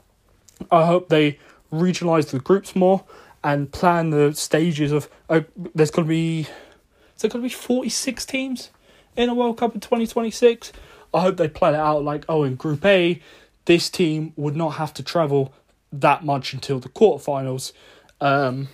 I hope they regionalise the groups more and plan the stages of. Uh, there's going to be, is there going to be forty-six teams in a World Cup in twenty twenty-six? I hope they plan it out like, oh, in Group A, this team would not have to travel that much until the quarterfinals. Um,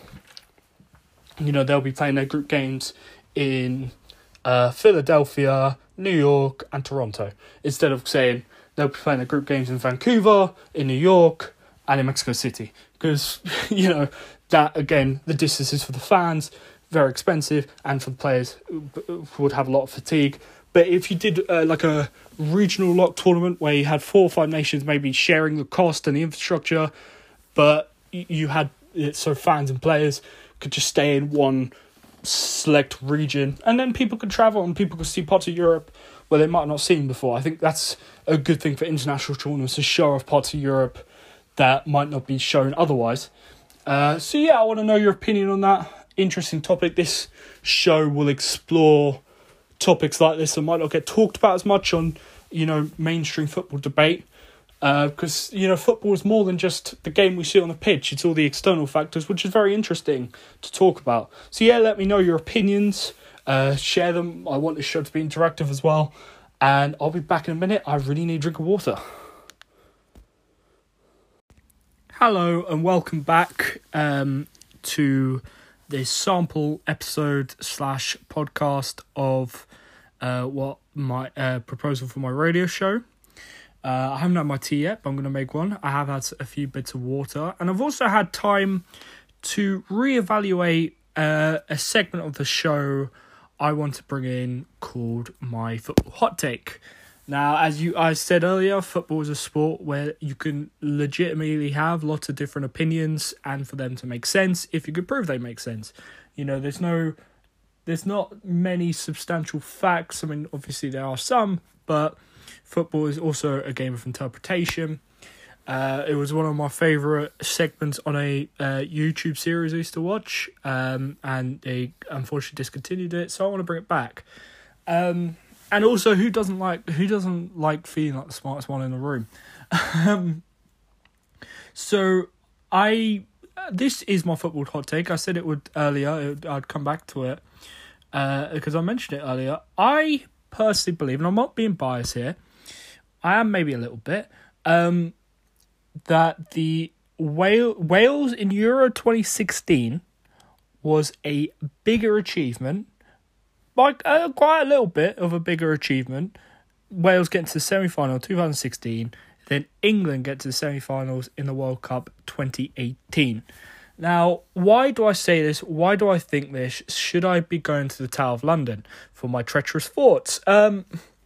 you know, they'll be playing their group games in uh, Philadelphia, New York, and Toronto, instead of saying they'll be playing their group games in Vancouver, in New York, and in Mexico City. Because, you know, that, again, the distances for the fans, very expensive, and for the players who would have a lot of fatigue. But if you did uh, like a regional lock tournament where you had four or five nations maybe sharing the cost and the infrastructure, but you had, so fans and players could just stay in one select region, and then people could travel and people could see parts of Europe where they might have not seen before. I think that's a good thing for international tournaments, to show off parts of Europe that might not be shown otherwise. Uh, so yeah, I want to know your opinion on that. Interesting topic. This show will explore topics like this that might not get talked about as much on, you know, mainstream football debate. Because, uh, you know, football is more than just the game we see on the pitch. It's all the external factors, which is very interesting to talk about. So yeah, let me know your opinions. Uh, share them. I want this show to be interactive as well. And I'll be back in a minute. I really need a drink of water. Hello and welcome back um, to this sample episode slash podcast of uh, what my uh, proposal for my radio show. Uh, I haven't had my tea yet, but I'm going to make one. I have had a few bits of water. And I've also had time to reevaluate uh, a segment of the show I want to bring in called My Football Hot Take. Now, as you I said earlier, football is a sport where you can legitimately have lots of different opinions, and for them to make sense, if you could prove they make sense. You know, there's no, there's not many substantial facts. I mean, obviously there are some, but football is also a game of interpretation. Uh, it was one of my favourite segments on a uh, YouTube series I used to watch, um, and they unfortunately discontinued it, so I want to bring it back. Um, and also, who doesn't like who doesn't like feeling like the smartest one in the room? um, so I this is my football hot take. I said it would earlier. It, I'd come back to it uh, because I mentioned it earlier. I personally believe, and I'm not being biased here, I am maybe a little bit. Um, that the Wales, Wales in Euro twenty sixteen was a bigger achievement, like uh, quite a little bit of a bigger achievement. Wales getting to the semi-final in twenty sixteen, then England get to the semi-finals in the World Cup twenty eighteen. Now, why do I say this? Why do I think this? Should I be going to the Tower of London for my treacherous thoughts? Um,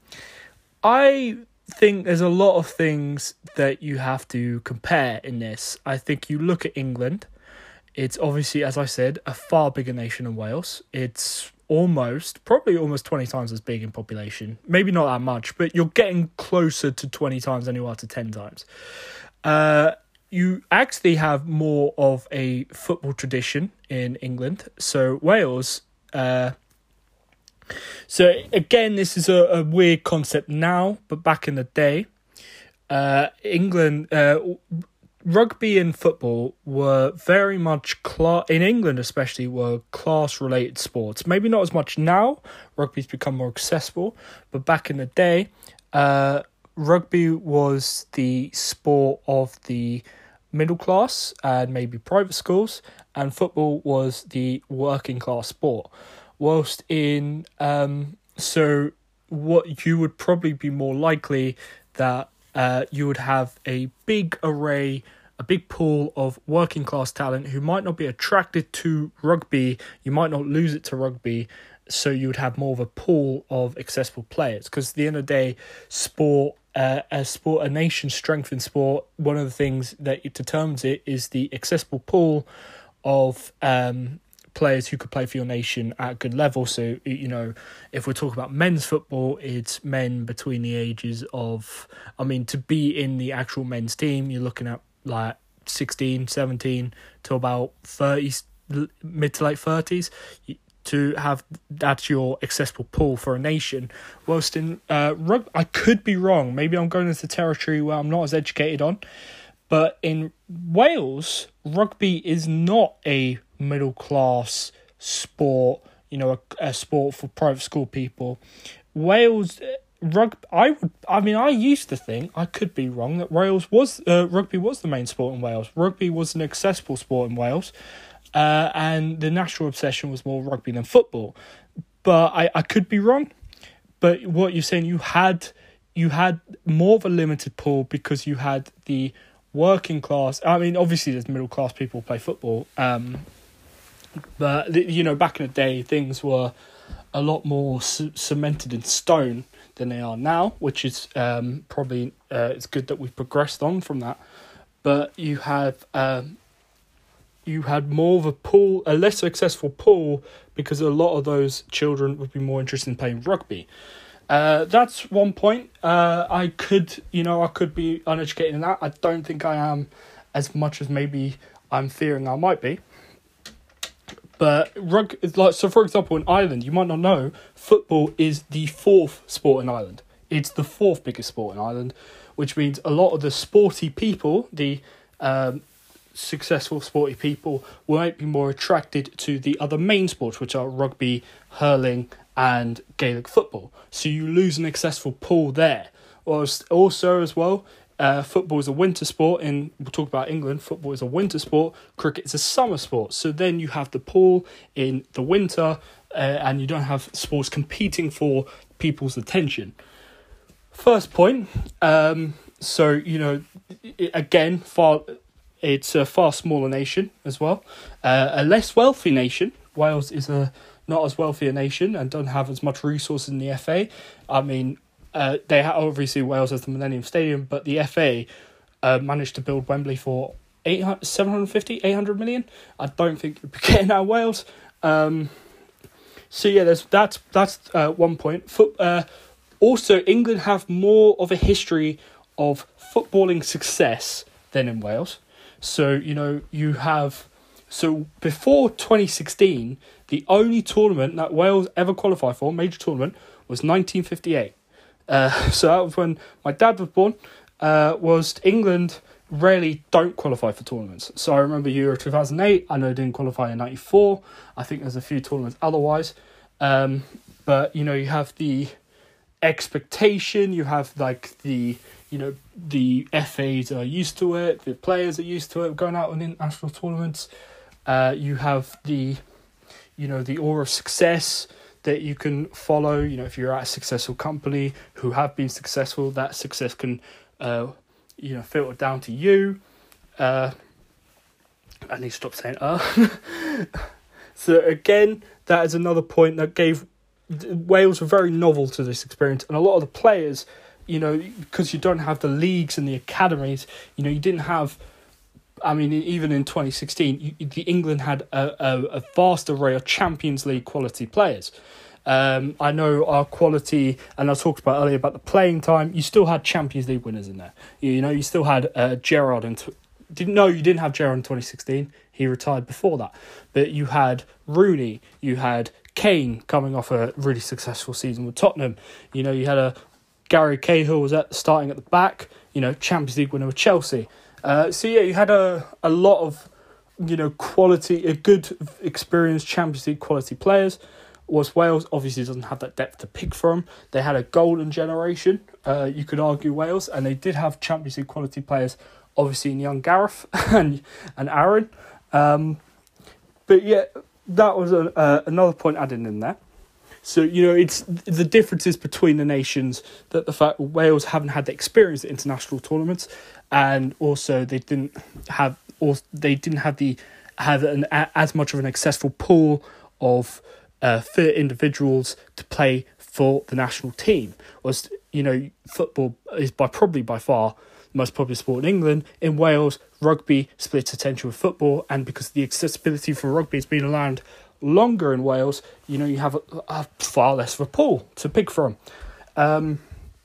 I... think there's a lot of things that you have to compare in this. I think you look at England. It's obviously, as I said, a far bigger nation than Wales. It's almost, probably almost twenty times as big in population. Maybe not that much, but you're getting closer to twenty times than you are to ten times. Uh, you actually have more of a football tradition in England. So Wales... Uh, So, again, this is a, a weird concept now, but back in the day, uh, England, uh, rugby and football were very much, cla- in England especially, were class-related sports. Maybe not as much now, rugby's become more accessible, but back in the day, uh, rugby was the sport of the middle class and maybe private schools, and football was the working class sport. Whilst in, um, so what you would probably be more likely that uh, you would have a big array, a big pool of working class talent who might not be attracted to rugby, you might not lose it to rugby, so you would have more of a pool of accessible players. Because at the end of the day, sport, uh, a sport, a nation's strength in sport, one of the things that it determines it is the accessible pool of um. players who could play for your nation at a good level. So, you know, if we're talking about men's football, it's men between the ages of, I mean, to be in the actual men's team, you're looking at like sixteen, seventeen to about thirty, mid to late thirties, to have that's your accessible pool for a nation. Whilst in uh, rugby, I could be wrong. Maybe I'm going into territory where I'm not as educated on. But in Wales, rugby is not a middle class sport, you know, a, a sport for private school people. Wales rugby, I would, I mean, I used to think, I could be wrong, that Wales was uh, rugby was the main sport in Wales. Rugby was an accessible sport in Wales, uh, and the national obsession was more rugby than football. But I, I could be wrong. But what you're saying, you had you had more of a limited pool because you had the working class. I mean, obviously there's middle class people who play football, um, but you know, back in the day things were a lot more c- cemented in stone than they are now, which is um, probably uh, it's good that we've progressed on from that. But you have um, you had more of a pool, a less successful pool, because a lot of those children would be more interested in playing rugby. Uh, that's one point. Uh, I could, you know, I could be uneducated in that. I don't think I am as much as maybe I'm fearing I might be. But rug, like so, for example, in Ireland, you might not know, football is the fourth sport in Ireland. It's the fourth biggest sport in Ireland, which means a lot of the sporty people, the um, successful sporty people, might be more attracted to the other main sports, which are rugby, hurling, and Gaelic football. So you lose an accessible pool there. Also, as well, uh, football is a winter sport. In we'll talk about England. Football is a winter sport. Cricket is a summer sport. So then you have the pool in the winter, uh, and you don't have sports competing for people's attention. First point. Um, so you know, again, far it's a far smaller nation as well, uh, a less wealthy nation. Wales is a not as wealthy a nation and don't have as much resources in the F A. I mean, uh, they ha- obviously Wales has the Millennium Stadium, but the F A uh, managed to build Wembley for eight hundred, seven hundred fifty, eight hundred million. I don't think you'd be getting out of Wales. Um, so yeah, there's that's that's uh, one point. Foot, uh, also, England have more of a history of footballing success then in Wales. So, you know, you have... So, before twenty sixteen, the only tournament that Wales ever qualified for, major tournament, was nineteen fifty-eight. Uh, so, that was when my dad was born, uh, was England rarely don't qualify for tournaments. So, I remember Euro two thousand eight, I know it didn't qualify in ninety-four. I think there's a few tournaments otherwise. Um, but, you know, you have the expectation, you have, like, the... You know, the F As are used to it, the players are used to it, going out on international tournaments. Uh, you have the, you know, the aura of success that you can follow. You know, if you're at a successful company who have been successful, that success can, uh, you know, filter down to you. Uh, I need to stop saying uh. So again, that is another point that gave Wales were very novel to this experience, and a lot of the players, you know, because you don't have the leagues and the academies, you know, you didn't have, I mean, even in twenty sixteen, you, the England had a, a, a vast array of Champions League quality players. Um, I know our quality, and I talked about earlier about the playing time, you still had Champions League winners in there. You, you know, you still had uh, Gerrard, and t- didn't know you didn't have Gerrard in twenty sixteen. He retired before that. But you had Rooney, you had Kane coming off a really successful season with Tottenham. You know, you had a Gary Cahill was at, starting at the back, you know, Champions League winner with Chelsea. Uh, so, yeah, you had a, a lot of, you know, quality, a good experienced Champions League quality players. Was Wales obviously doesn't have that depth to pick from. They had a golden generation, uh, you could argue, Wales, and they did have Champions League quality players, obviously in young Gareth and, and Aaron. Um, but, yeah, that was a, uh, another point added in there. So, you know, it's the differences between the nations, that the fact Wales haven't had the experience at international tournaments, and also they didn't have, or they didn't have the have an as much of an accessible pool of uh, fit individuals to play for the national team. Was, you know, football is by probably by far the most popular sport in England. In Wales, rugby splits attention with football, and because the accessibility for rugby has been allowed longer in Wales, you know, you have a, a far less of a pool to pick from. Um,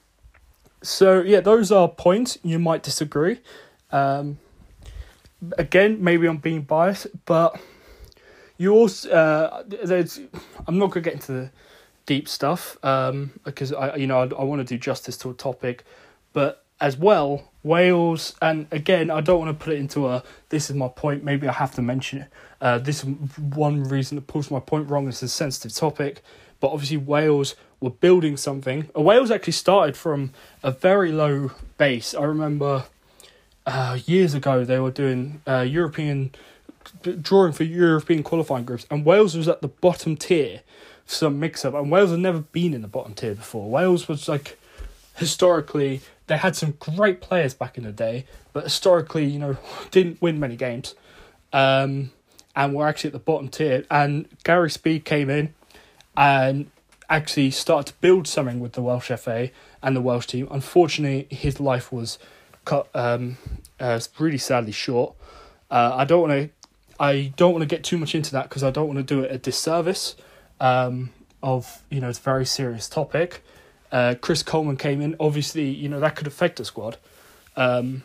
so, yeah, those are points. You might disagree. Um, again, maybe I'm being biased, but you also, uh, there's, I'm not going to get into the deep stuff, um, because, I, you know, I, I want to do justice to a topic, but as well, Wales, and again, I don't want to put it into a, this is my point, maybe I have to mention it. Uh, this is one reason that proves my point wrong. It's a sensitive topic, but obviously Wales were building something. Wales actually started from a very low base. I remember uh, years ago they were doing uh, European, drawing for European qualifying groups, and Wales was at the bottom tier for some mix-up, and Wales had never been in the bottom tier before. Wales was like, historically, they had some great players back in the day, but historically, you know, didn't win many games. Um... And we're actually at the bottom tier. And Gary Speed came in and actually started to build something with the Welsh F A and the Welsh team. Unfortunately, his life was cut um, uh, really sadly short. Uh, I don't want to. I don't want to get too much into that because I don't want to do it a disservice. Um, of you know, it's a very serious topic. Uh, Chris Coleman came in. Obviously, you know that could affect the squad. Um,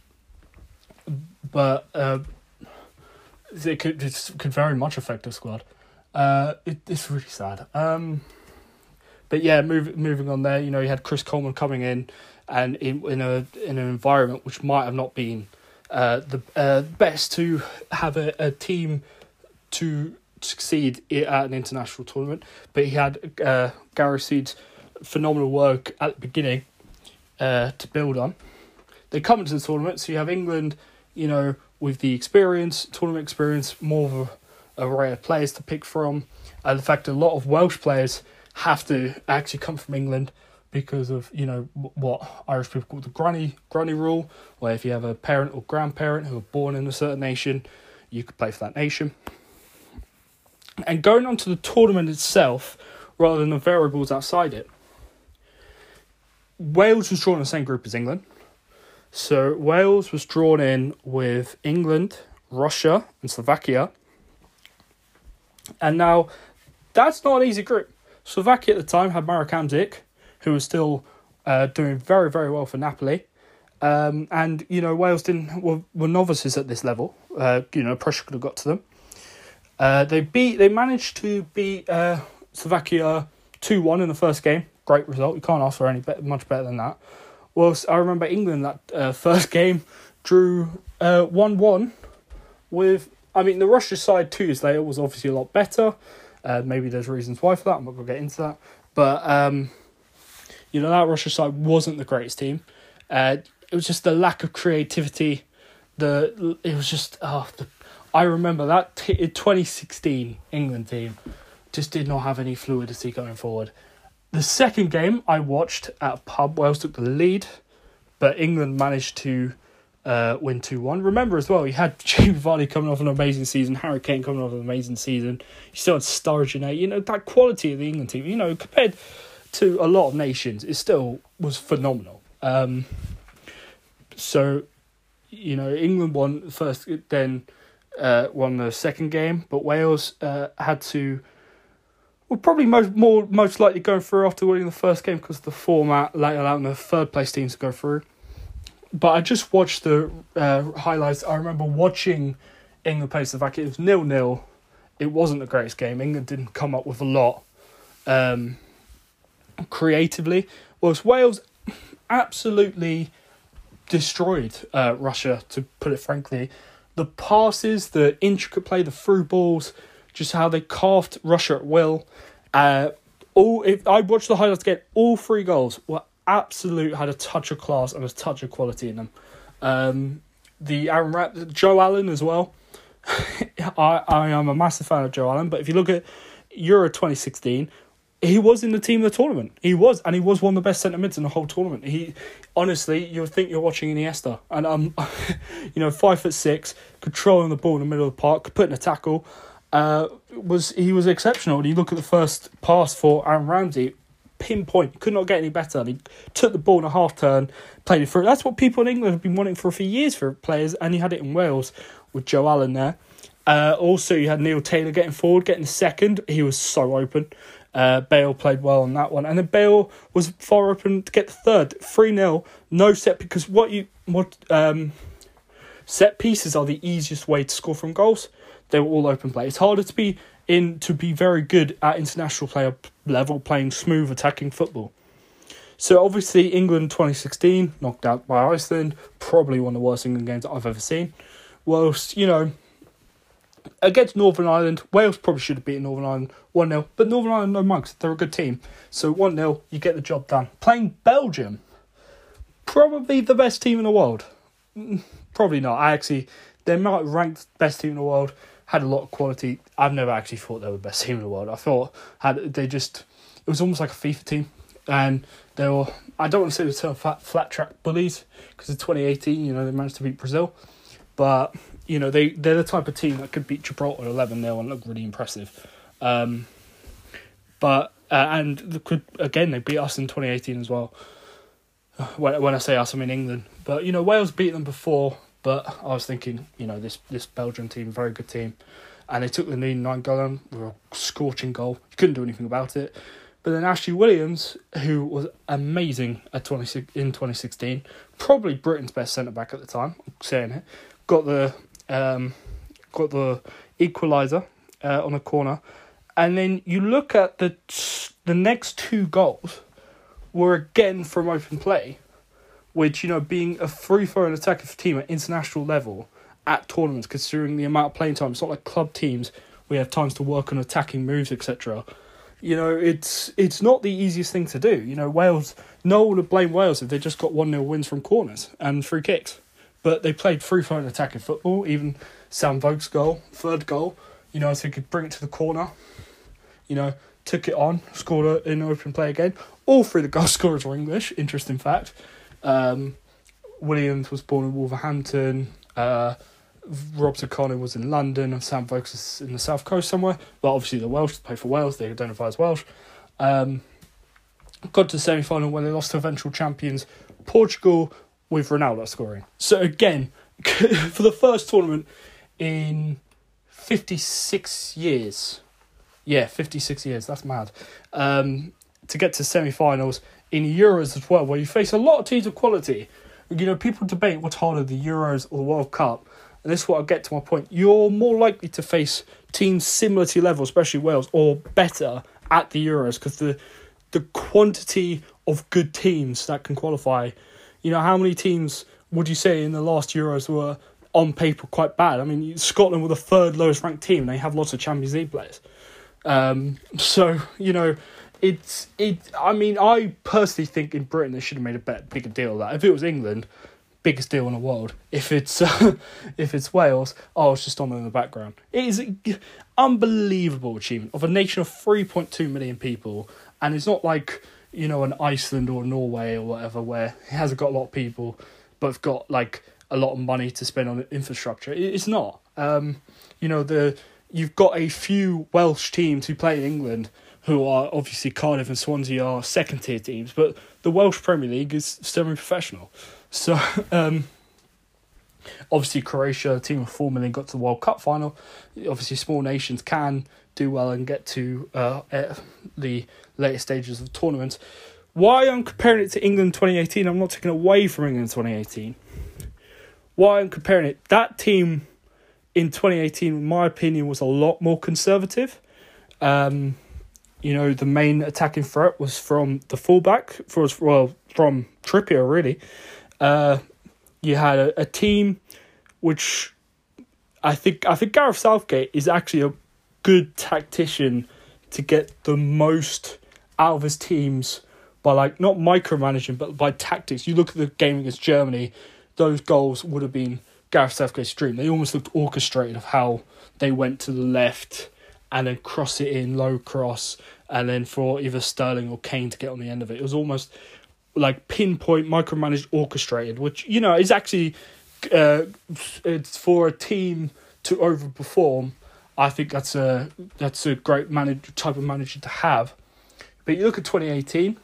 but. Uh, It could it could very much affect the squad. Uh, it, it's really sad. Um, but yeah, move, moving on there. You know, you had Chris Coleman coming in, and in in a in an environment which might have not been uh, the uh, best to have a, a team to succeed at an international tournament. But he had uh, Gary Seed's phenomenal work at the beginning uh, to build on. They come into the tournament, so you have England, you know, with the experience, tournament experience, more of a array of players to pick from. Uh, the fact that a lot of Welsh players have to actually come from England because of, you know, what Irish people call the granny granny rule, where if you have a parent or grandparent who are born in a certain nation, you could play for that nation. And going on to the tournament itself, rather than the variables outside it, Wales was drawn in the same group as England. So Wales was drawn in with England, Russia, and Slovakia. And now, that's not an easy group. Slovakia at the time had Marek Hamsik, who was still uh, doing very, very well for Napoli. Um, and, you know, Wales didn't were, were novices at this level. Uh, you know, pressure could have got to them. Uh, they beat. They managed to beat uh, Slovakia two one in the first game. Great result. You can't ask for any better, much better than that. Well, I remember England that uh, first game drew uh, one one with... I mean, the Russia side two years later was obviously a lot better. Uh, maybe there's reasons why for that. I'm not going to get into that. But, um, you know, that Russia side wasn't the greatest team. Uh, it was just the lack of creativity. The It was just... Oh, the, I remember that t- twenty sixteen England team just did not have any fluidity going forward. The second game I watched at a pub, Wales took the lead, but England managed to uh, win two one. Remember as well, you had Jamie Vardy coming off an amazing season, Harry Kane coming off an amazing season. You still had Sturridge in there. You know, that quality of the England team, you know, compared to a lot of nations, it still was phenomenal. Um, so, you know, England won first, then uh, won the second game, but Wales uh, had to... Well, probably most more most likely going through after winning the first game because the format later allowing the third place teams to go through. But I just watched the uh, highlights. I remember watching England play Slovakia. It was nil nil. It wasn't the greatest game. England didn't come up with a lot um, creatively. Whereas Wales absolutely destroyed uh, Russia, to put it frankly. The passes, the intricate play, the through balls... Just how they carved Russia at will. Uh, all if I watched the highlights again, all three goals were absolute, had a touch of class and a touch of quality in them. Um, the Aaron Ram- Joe Allen as well. I, I am a massive fan of Joe Allen, but if you look at Euro twenty sixteen, he was in the team of the tournament. He was, and he was one of the best centre mids in the whole tournament. He, honestly, you would think you're watching Iniesta, and um, you know, five foot six, controlling the ball in the middle of the park, putting a tackle. Uh, was he was exceptional. And you look at the first pass for Aaron Ramsey, pinpoint, could not get any better. And he took the ball in a half turn, played it through. That's what people in England have been wanting for a few years for players, and he had it in Wales with Joe Allen there. Uh, also, you had Neil Taylor getting forward, getting the second. He was so open. Uh, Bale played well on that one, and then Bale was far open to get the third. three nil, no set, because what you what um, set pieces are the easiest way to score from goals. They were all open play. It's harder to be in to be very good at international player level, playing smooth attacking football. So obviously England twenty sixteen knocked out by Iceland, probably one of the worst England games I've ever seen. Whilst, you know, against Northern Ireland, Wales probably should have beaten Northern Ireland one nil, but Northern Ireland no mugs, they're a good team. So one nil, you get the job done. Playing Belgium, probably the best team in the world. Probably not. I actually, they're not ranked best team in the world. Had a lot of quality. I've never actually thought they were the best team in the world. I thought had they just, it was almost like a FIFA team, and they were. I don't want to say they were flat, flat track bullies because in twenty eighteen, you know, they managed to beat Brazil, but you know they they're the type of team that could beat Gibraltar eleven nil and look really impressive. Um, but uh, and the, could again they beat us in twenty eighteen as well. When when I say us, I mean England. But you know, Wales beat them before. But I was thinking, you know, this this Belgian team, very good team. And they took the lead nine goal with a scorching goal. You couldn't do anything about it. But then Ashley Williams, who was amazing at twenty in twenty sixteen, probably Britain's best centre-back at the time, I'm saying it, got the um, got the equaliser uh, on a corner. And then you look at the the next two goals were again from open play. Which, you know, being a free-flowing attacking team at international level at tournaments, considering the amount of playing time, it's not like club teams, we have times to work on attacking moves, et cetera. You know, it's it's not the easiest thing to do. You know, Wales, no one would blame Wales if they just got one nil wins from corners and free kicks. But they played free-flowing attacking football, even Sam Vogt's goal, third goal, you know, so he could bring it to the corner, you know, took it on, scored in open play again. All three of the goal scorers were English, interesting fact. Um, Williams was born in Wolverhampton, uh, Rob O'Connor was in London, and Sam Vokes is in the South Coast somewhere. Well, obviously the Welsh play for Wales, they identify as Welsh. Um, got to the semi-final when they lost to eventual champions Portugal with Ronaldo scoring. So again, for the first tournament in fifty-six years, yeah, fifty-six years, that's mad, um, to get to semi-finals, in Euros as well, where you face a lot of teams of quality. you know, people debate what's harder, the Euros or the World Cup. And this is what I get to my point. You're more likely to face teams similar to your level, especially Wales, or better at the Euros because the the quantity of good teams that can qualify. You know, how many teams would you say in the last Euros were on paper quite bad? I mean, Scotland were the third lowest ranked team. And they have lots of Champions League players. Um, so, you know, it's it. I mean, I personally think in Britain they should have made a better, bigger deal of that. If it was England, biggest deal in the world. If it's uh, if it's Wales, oh, it's just on in the background. It is an unbelievable achievement of a nation of three point two million people, and it's not like, you know, an Iceland or Norway or whatever where it hasn't got a lot of people, but it's got like a lot of money to spend on infrastructure. It's not. Um, you know, the you've got a few Welsh teams who play in England who are obviously Cardiff and Swansea are second tier teams, but the Welsh Premier League is semi-professional. So, um, obviously Croatia, a team of four million, got to the World Cup final. Obviously small nations can do well and get to uh, the later stages of the tournament. Why I'm comparing it to England twenty eighteen, I'm not taking away from England twenty eighteen. Why I'm comparing it, that team in twenty eighteen, in my opinion, was a lot more conservative. Um, you know, the main attacking threat was from the fullback, for well, from Trippier, really. Uh, you had a, a team which I think I think Gareth Southgate is actually a good tactician to get the most out of his teams by, like, not micromanaging, but by tactics. You look at the game against Germany, those goals would have been Gareth Southgate's dream. They almost looked orchestrated of how they went to the left and then cross it in, low cross, and then for either Sterling or Kane to get on the end of it. It was almost like pinpoint, micromanaged, orchestrated, which, you know, is actually, uh, it's for a team to overperform. I think that's a that's a great manage, type of manager to have. But you look at twenty eighteen,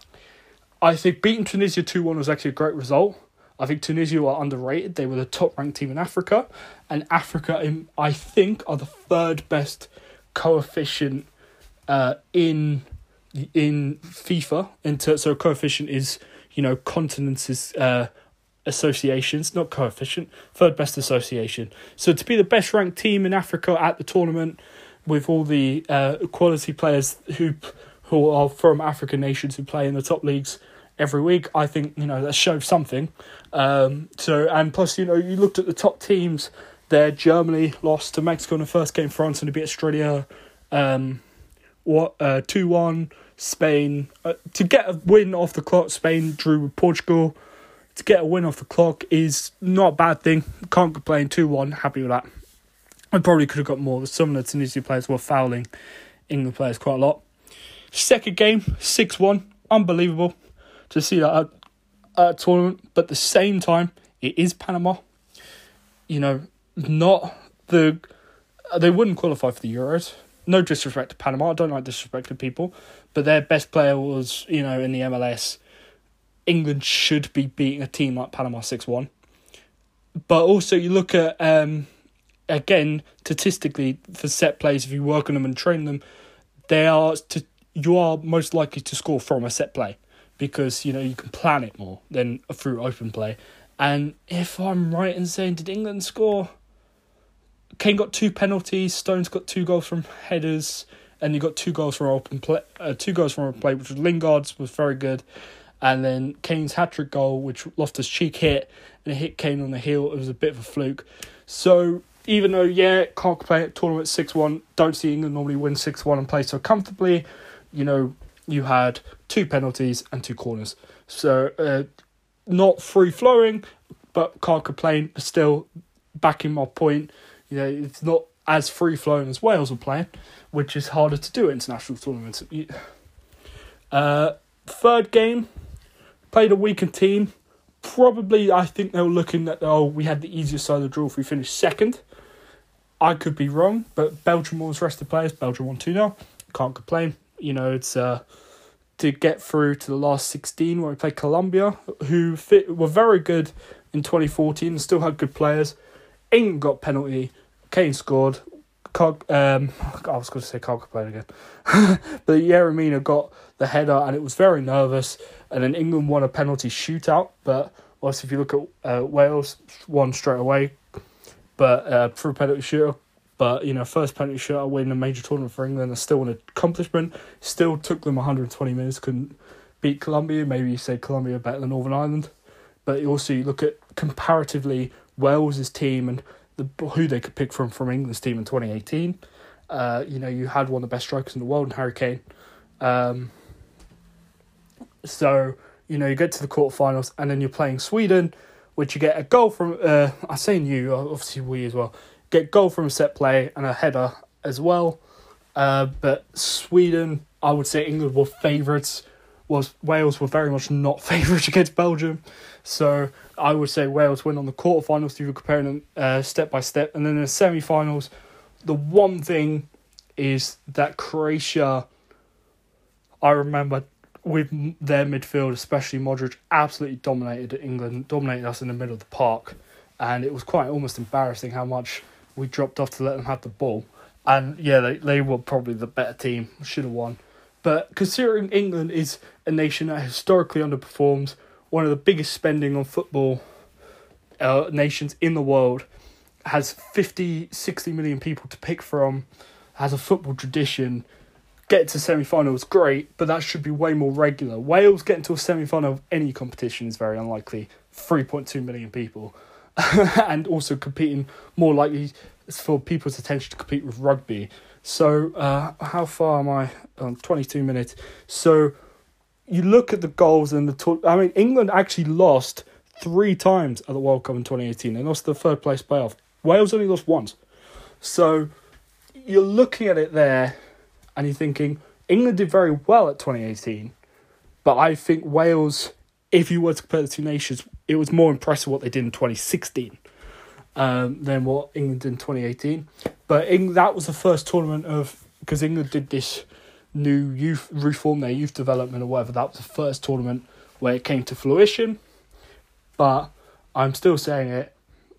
I think beating Tunisia two one was actually a great result. I think Tunisia were underrated. They were the top-ranked team in Africa. And Africa, in, I think, are the third best coefficient uh, in in FIFA. Into, so coefficient is, you know, continents' uh, associations, not coefficient, third best association. So to be the best-ranked team in Africa at the tournament with all the uh, quality players who who are from African nations who play in the top leagues every week, I think, you know, that shows something. Um, so, and plus, you know, you looked at the top teams there. Germany lost to Mexico in the first game. France and beat Australia um, what uh, two one. Spain, uh, to get a win off the clock, Spain drew with Portugal. To get a win off the clock is not a bad thing. Can't complain. two one, happy with that. I probably could have got more. Some of the Tunisia players were fouling England players quite a lot. Second game, six one. Unbelievable to see that at a tournament. But at the same time, it is Panama. You know, not the... They wouldn't qualify for the Euros. No disrespect to Panama. I don't like disrespecting people. But their best player was, you know, in the M L S. England should be beating a team like Panama six one. But also you look at, um, again, statistically, for set plays, if you work on them and train them, they are to, you are most likely to score from a set play because, you know, you can plan it more than through open play. And if I'm right in saying, did England score? Kane got two penalties, Stones got two goals from headers, and you got two goals from open play, uh, two goals from open play, which was Lingard's was very good. And then Kane's hat-trick goal, which Loftus-Cheek hit, and it hit Kane on the heel. It was a bit of a fluke. So, even though, yeah, can't play at tournament six one, don't see England normally win six one and play so comfortably, you know, you had two penalties and two corners. So, uh, not free-flowing, but can't complain. But still, backing my point, you know, it's not as free-flowing as Wales were playing, which is harder to do at international tournaments. Uh, third game, played a weakened team. Probably, I think they were looking at, oh, we had the easiest side of the draw if we finished second. I could be wrong, but Belgium was rested players. Belgium won two nil. Can't complain. You know, it's uh, to get through to the last sixteen where we played Colombia, who fit, were very good in twenty fourteen and still had good players. England got penalty. Kane scored. Cog, um, I was going to say Cog played again. But Yeremina got the header and it was very nervous. And then England won a penalty shootout. But Whilst if you look at uh, Wales, won straight away, but uh, through penalty shooter. But, you know, first penalty shooter win a major tournament for England is still an accomplishment. Still took them one hundred twenty minutes, couldn't beat Colombia. Maybe you say Colombia better than Northern Ireland. But also you look at comparatively Wales' team and the who they could pick from from England's team in twenty eighteen. Uh, you know, you had one of the best strikers in the world in Harry Kane. Um, so, you know, you get to the quarterfinals and then you're playing Sweden, which you get a goal from, uh, I'm saying you, obviously we as well, get goal from a set play and a header as well. Uh, but Sweden, I would say England were favourites, was Wales were very much not favourites against Belgium. So I would say Wales win on the quarterfinals if you're comparing them uh, step by step. And then in the semi-finals, the one thing is that Croatia, I remember with their midfield, especially Modric, absolutely dominated England, dominated us in the middle of the park. And it was quite almost embarrassing how much we dropped off to let them have the ball. And yeah, they, they were probably the better team, should have won. But considering England is a nation that historically underperforms, one of the biggest spending on football uh, nations in the world, has fifty, sixty million people to pick from, has a football tradition, get to semi-final is great, but that should be way more regular. Wales getting to a semi-final of any competition is very unlikely. three point two million people. And also competing more likely for people's attention to compete with rugby. So, uh, how far am I? Um, twenty-two minutes. So, you look at the goals and the... To- I mean, England actually lost three times at the World Cup in twenty eighteen. They lost the third place playoff. Wales only lost once. So, you're looking at it there and you're thinking, England did very well at twenty eighteen. But I think Wales, if you were to compare the two nations, it was more impressive what they did in twenty sixteen um, than what England did in twenty eighteen. But England, that was the first tournament of... Because England did this new youth... reform their youth development or whatever. That was the first tournament where it came to fruition. But I'm still saying it.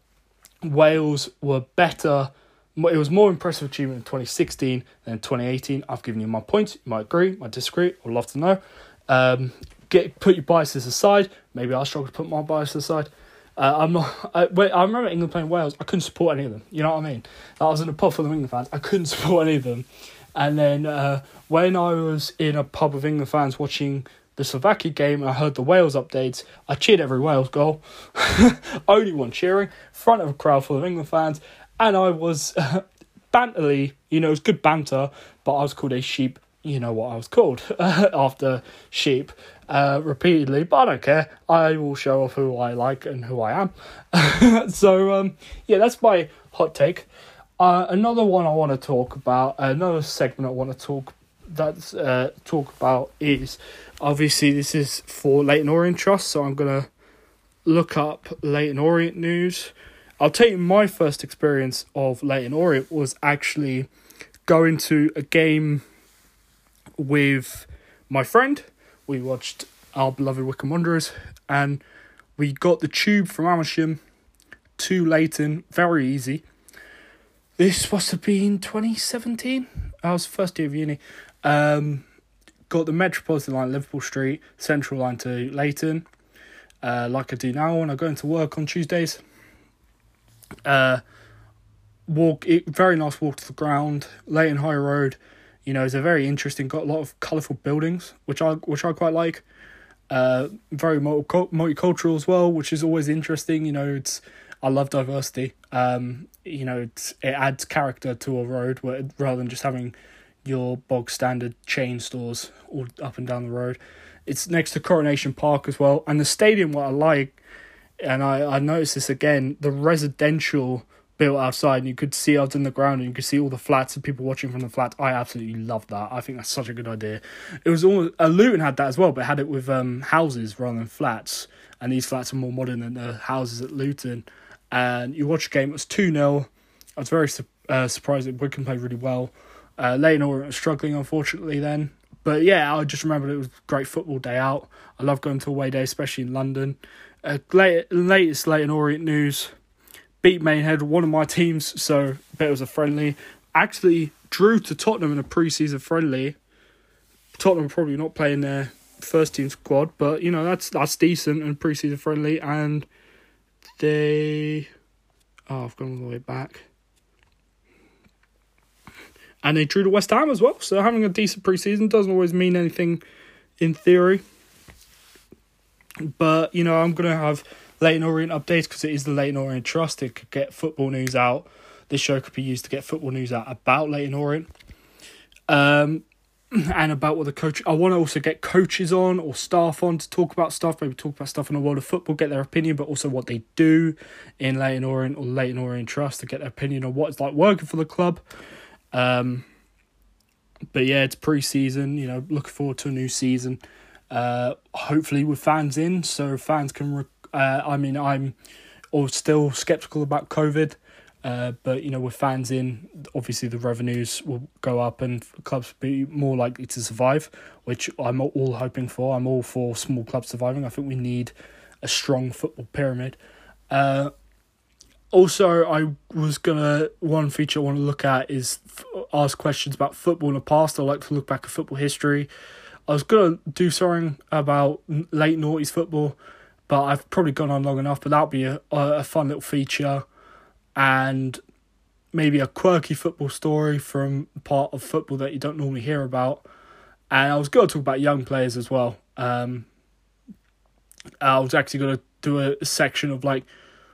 Wales were better. It was more impressive achievement in twenty sixteen than twenty eighteen. I've given you my points. You might agree, might disagree. I'd love to know. Um, get put your biases aside. Maybe I struggle to put my biases aside. Uh, I'm not. I, wait, I remember England playing Wales. I couldn't support any of them. You know what I mean? I was in a pub full of England fans. I couldn't support any of them. And then uh, when I was in a pub of England fans watching the Slovakia game and I heard the Wales updates, I cheered every Wales goal. Only one cheering. Front of a crowd full of England fans. And I was uh, banterly, you know, it was good banter, but I was called a sheep. You know what I was called after sheep uh, repeatedly, but I don't care. I will show off who I like and who I am. so, um, yeah, that's my hot take. Uh, another one I want to talk about, another segment I want to talk that's uh, talk about is, obviously this is for Leyton Orient Trust, so I'm going to look up Leyton Orient news. I'll tell you my first experience of Leyton Orient was actually going to a game with my friend. We watched our beloved Wycombe Wanderers and we got the tube from Amersham to Leyton very easy. This must have been twenty seventeen. I was first year of uni. Um, got the Metropolitan line, Liverpool Street, Central line to Leyton, uh, like I do now when I go into work on Tuesdays. Uh, walk, it, very nice walk to the ground. Leyton High Road, you know, it's a very interesting, got a lot of colourful buildings, which I which I quite like. Uh, very multi- multicultural as well, which is always interesting. You know, it's I love diversity. Um, you know, it's, it adds character to a road where, rather than just having your bog standard chain stores all up and down the road. It's next to Coronation Park as well, and the stadium. What I like, and I I noticed this again, the residential built outside, and you could see out in the ground, and you could see all the flats and people watching from the flats. I absolutely love that. I think that's such a good idea. It was almost, uh, Luton had that as well, but had it with um houses rather than flats, and these flats are more modern than the houses at Luton. And you watch the game, it was two nil. I was very uh, surprised that Wycombe played really well. Uh, Leyton Orient was struggling, unfortunately, then. But yeah, I just remember it was a great football day out. I love going to away day, especially in London. Uh, late, latest Leyton Orient news. Beat Maidenhead, one of my teams, so I bet it was a friendly. Actually drew to Tottenham in a pre-season friendly. Tottenham probably not playing their first team squad, but you know that's that's decent and preseason friendly. And they, oh, I've gone all the way back, and they drew to West Ham as well. So having a decent preseason doesn't always mean anything in theory. But you know, I'm gonna have Leyton Orient updates because it is the Leyton Orient Trust. It could get football news out. This show could be used to get football news out about Leyton Orient. Um. And about what the coach... I want to also get coaches on or staff on to talk about stuff. Maybe talk about stuff in the world of football, get their opinion, but also what they do in Leyton Orient or Leyton Orient Trust to get their opinion on what it's like working for the club. Um, but yeah, it's pre-season. You know, looking forward to a new season. Uh, hopefully with fans in, so fans can... Rec- uh, I mean, I'm all still sceptical about COVID. Uh, but, you know, with fans in, obviously the revenues will go up and clubs will be more likely to survive, which I'm all hoping for. I'm all for small clubs surviving. I think we need a strong football pyramid. Uh, also, I was going to... One feature I want to look at is f- ask questions about football in the past. I like to look back at football history. I was going to do something about late noughties football, but I've probably gone on long enough. But that'll be a, a fun little feature. And maybe a quirky football story from part of football that you don't normally hear about. And I was going to talk about young players as well. Um, I was actually going to do a, a section of like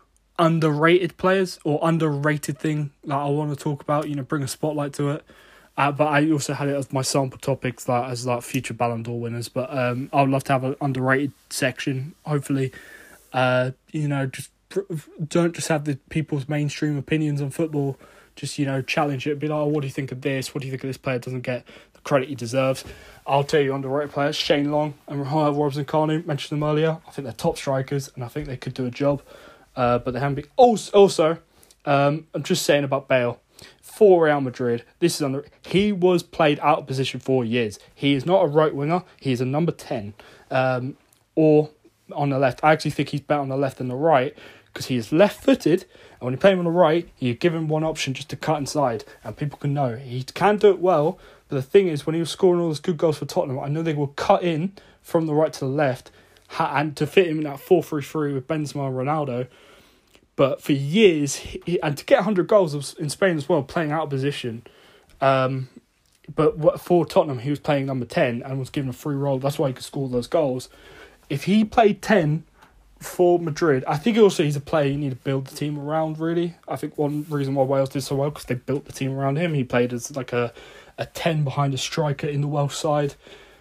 underrated players or underrated thing that I want to talk about, you know, bring a spotlight to it. Uh, but I also had it as my sample topics that as like future Ballon d'Or winners. But um, I would love to have an underrated section, hopefully. Uh, you know, just don't just have the people's mainstream opinions on football. Just, you know, challenge it. Be like, oh, what do you think of this? What do you think of this player doesn't get the credit he deserves? I'll tell you underrated players, Shane Long and Rahul Robson-Kanu, mentioned them earlier. I think they're top strikers and I think they could do a job. Uh, but they haven't been. Also, also um, I'm just saying about Bale. For Real Madrid, this is under. He was played out of position for years. He is not a right winger. He is a number ten. Um, or on the left. I actually think he's better on the left than the right, because he is left-footed, and when you play him on the right, you give him one option just to cut inside, and people can know. He can do it well, but the thing is, when he was scoring all those good goals for Tottenham, I know they will cut in from the right to the left, and to fit him in that four three three with Benzema and Ronaldo. But for years, he, and to get one hundred goals in Spain as well, playing out of position, um, but for Tottenham, he was playing number ten and was given a free role. That's why he could score those goals. If he played ten... for Madrid, I think also he's a player you need to build the team around, really. I think one reason why Wales did so well, because they built the team around him. He played as like a, a ten behind a striker in the Welsh side.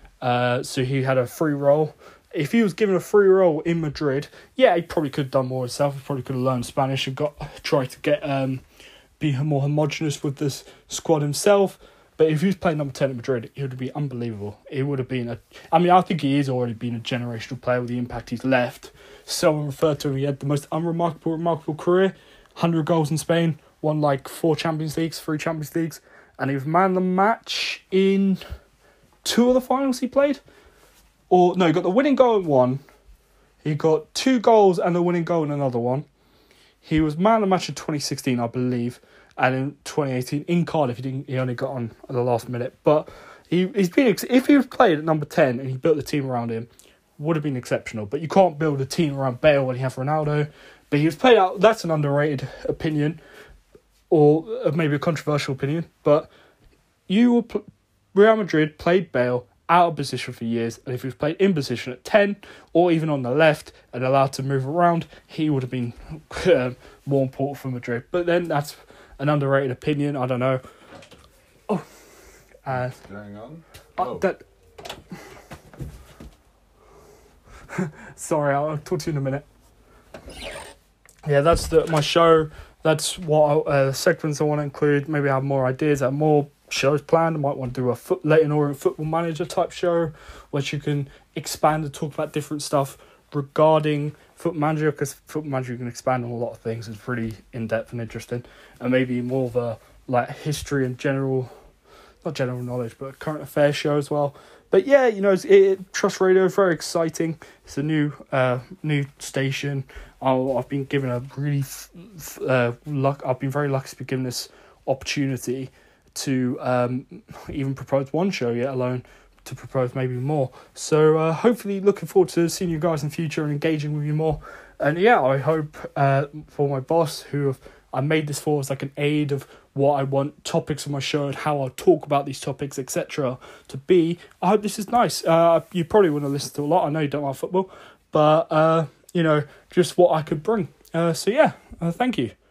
Uh, so he had a free role. If he was given a free role in Madrid, yeah, he probably could have done more himself. He probably could have learned Spanish and got tried to get um be more homogenous with this squad himself. But if he was playing number ten at Madrid, it would be unbelievable. It would have been a... I mean, I think he is already been a generational player with the impact he's left. Someone referred to him, he had the most unremarkable, remarkable career. one hundred goals in Spain, won like four Champions Leagues, three Champions Leagues. And he was man of the match in two of the finals he played. Or, no, he got the winning goal in one. He got two goals and the winning goal in another one. He was man of the match in twenty sixteen, I believe. And in twenty eighteen, in Cardiff, he didn't. He only got on at the last minute. But he, he's been... If he was played at number ten and he built the team around him, would have been exceptional. But you can't build a team around Bale when you have Ronaldo. But he was played out... That's an underrated opinion. Or maybe a controversial opinion. But you were... Real Madrid played Bale out of position for years, and if he was played in position at ten or even on the left and allowed to move around, he would have been uh, more important for Madrid. But then that's an underrated opinion. I don't know. Oh, uh, what's going on? Oh. Uh, that. Sorry, I'll talk to you in a minute. Yeah, that's the my show. That's what uh, segments I want to include. Maybe I have more ideas. I have more shows planned. I might want to do a foot, Leyton Orient Football Manager type show, which you can expand and talk about different stuff regarding Football Manager, because Football Manager you can expand on a lot of things. It's pretty in depth and interesting, and maybe more of a like history and general, not general knowledge, but current affairs show as well. But yeah, you know, it's, it, Trust Radio is very exciting. It's a new uh new station. I'll, I've been given a really uh luck. I've been very lucky to be given this opportunity to um even propose one show, yet alone to propose maybe more. So uh, hopefully looking forward to seeing you guys in the future and engaging with you more. And yeah, I hope uh, for my boss, who have, I made this for as like an aid of what I want topics on my show and how I'll talk about these topics, et cetera to be. I hope this is nice. Uh, you probably want to listen to a lot. I know you don't like football, but uh, you know, just what I could bring. Uh, so yeah, uh, thank you.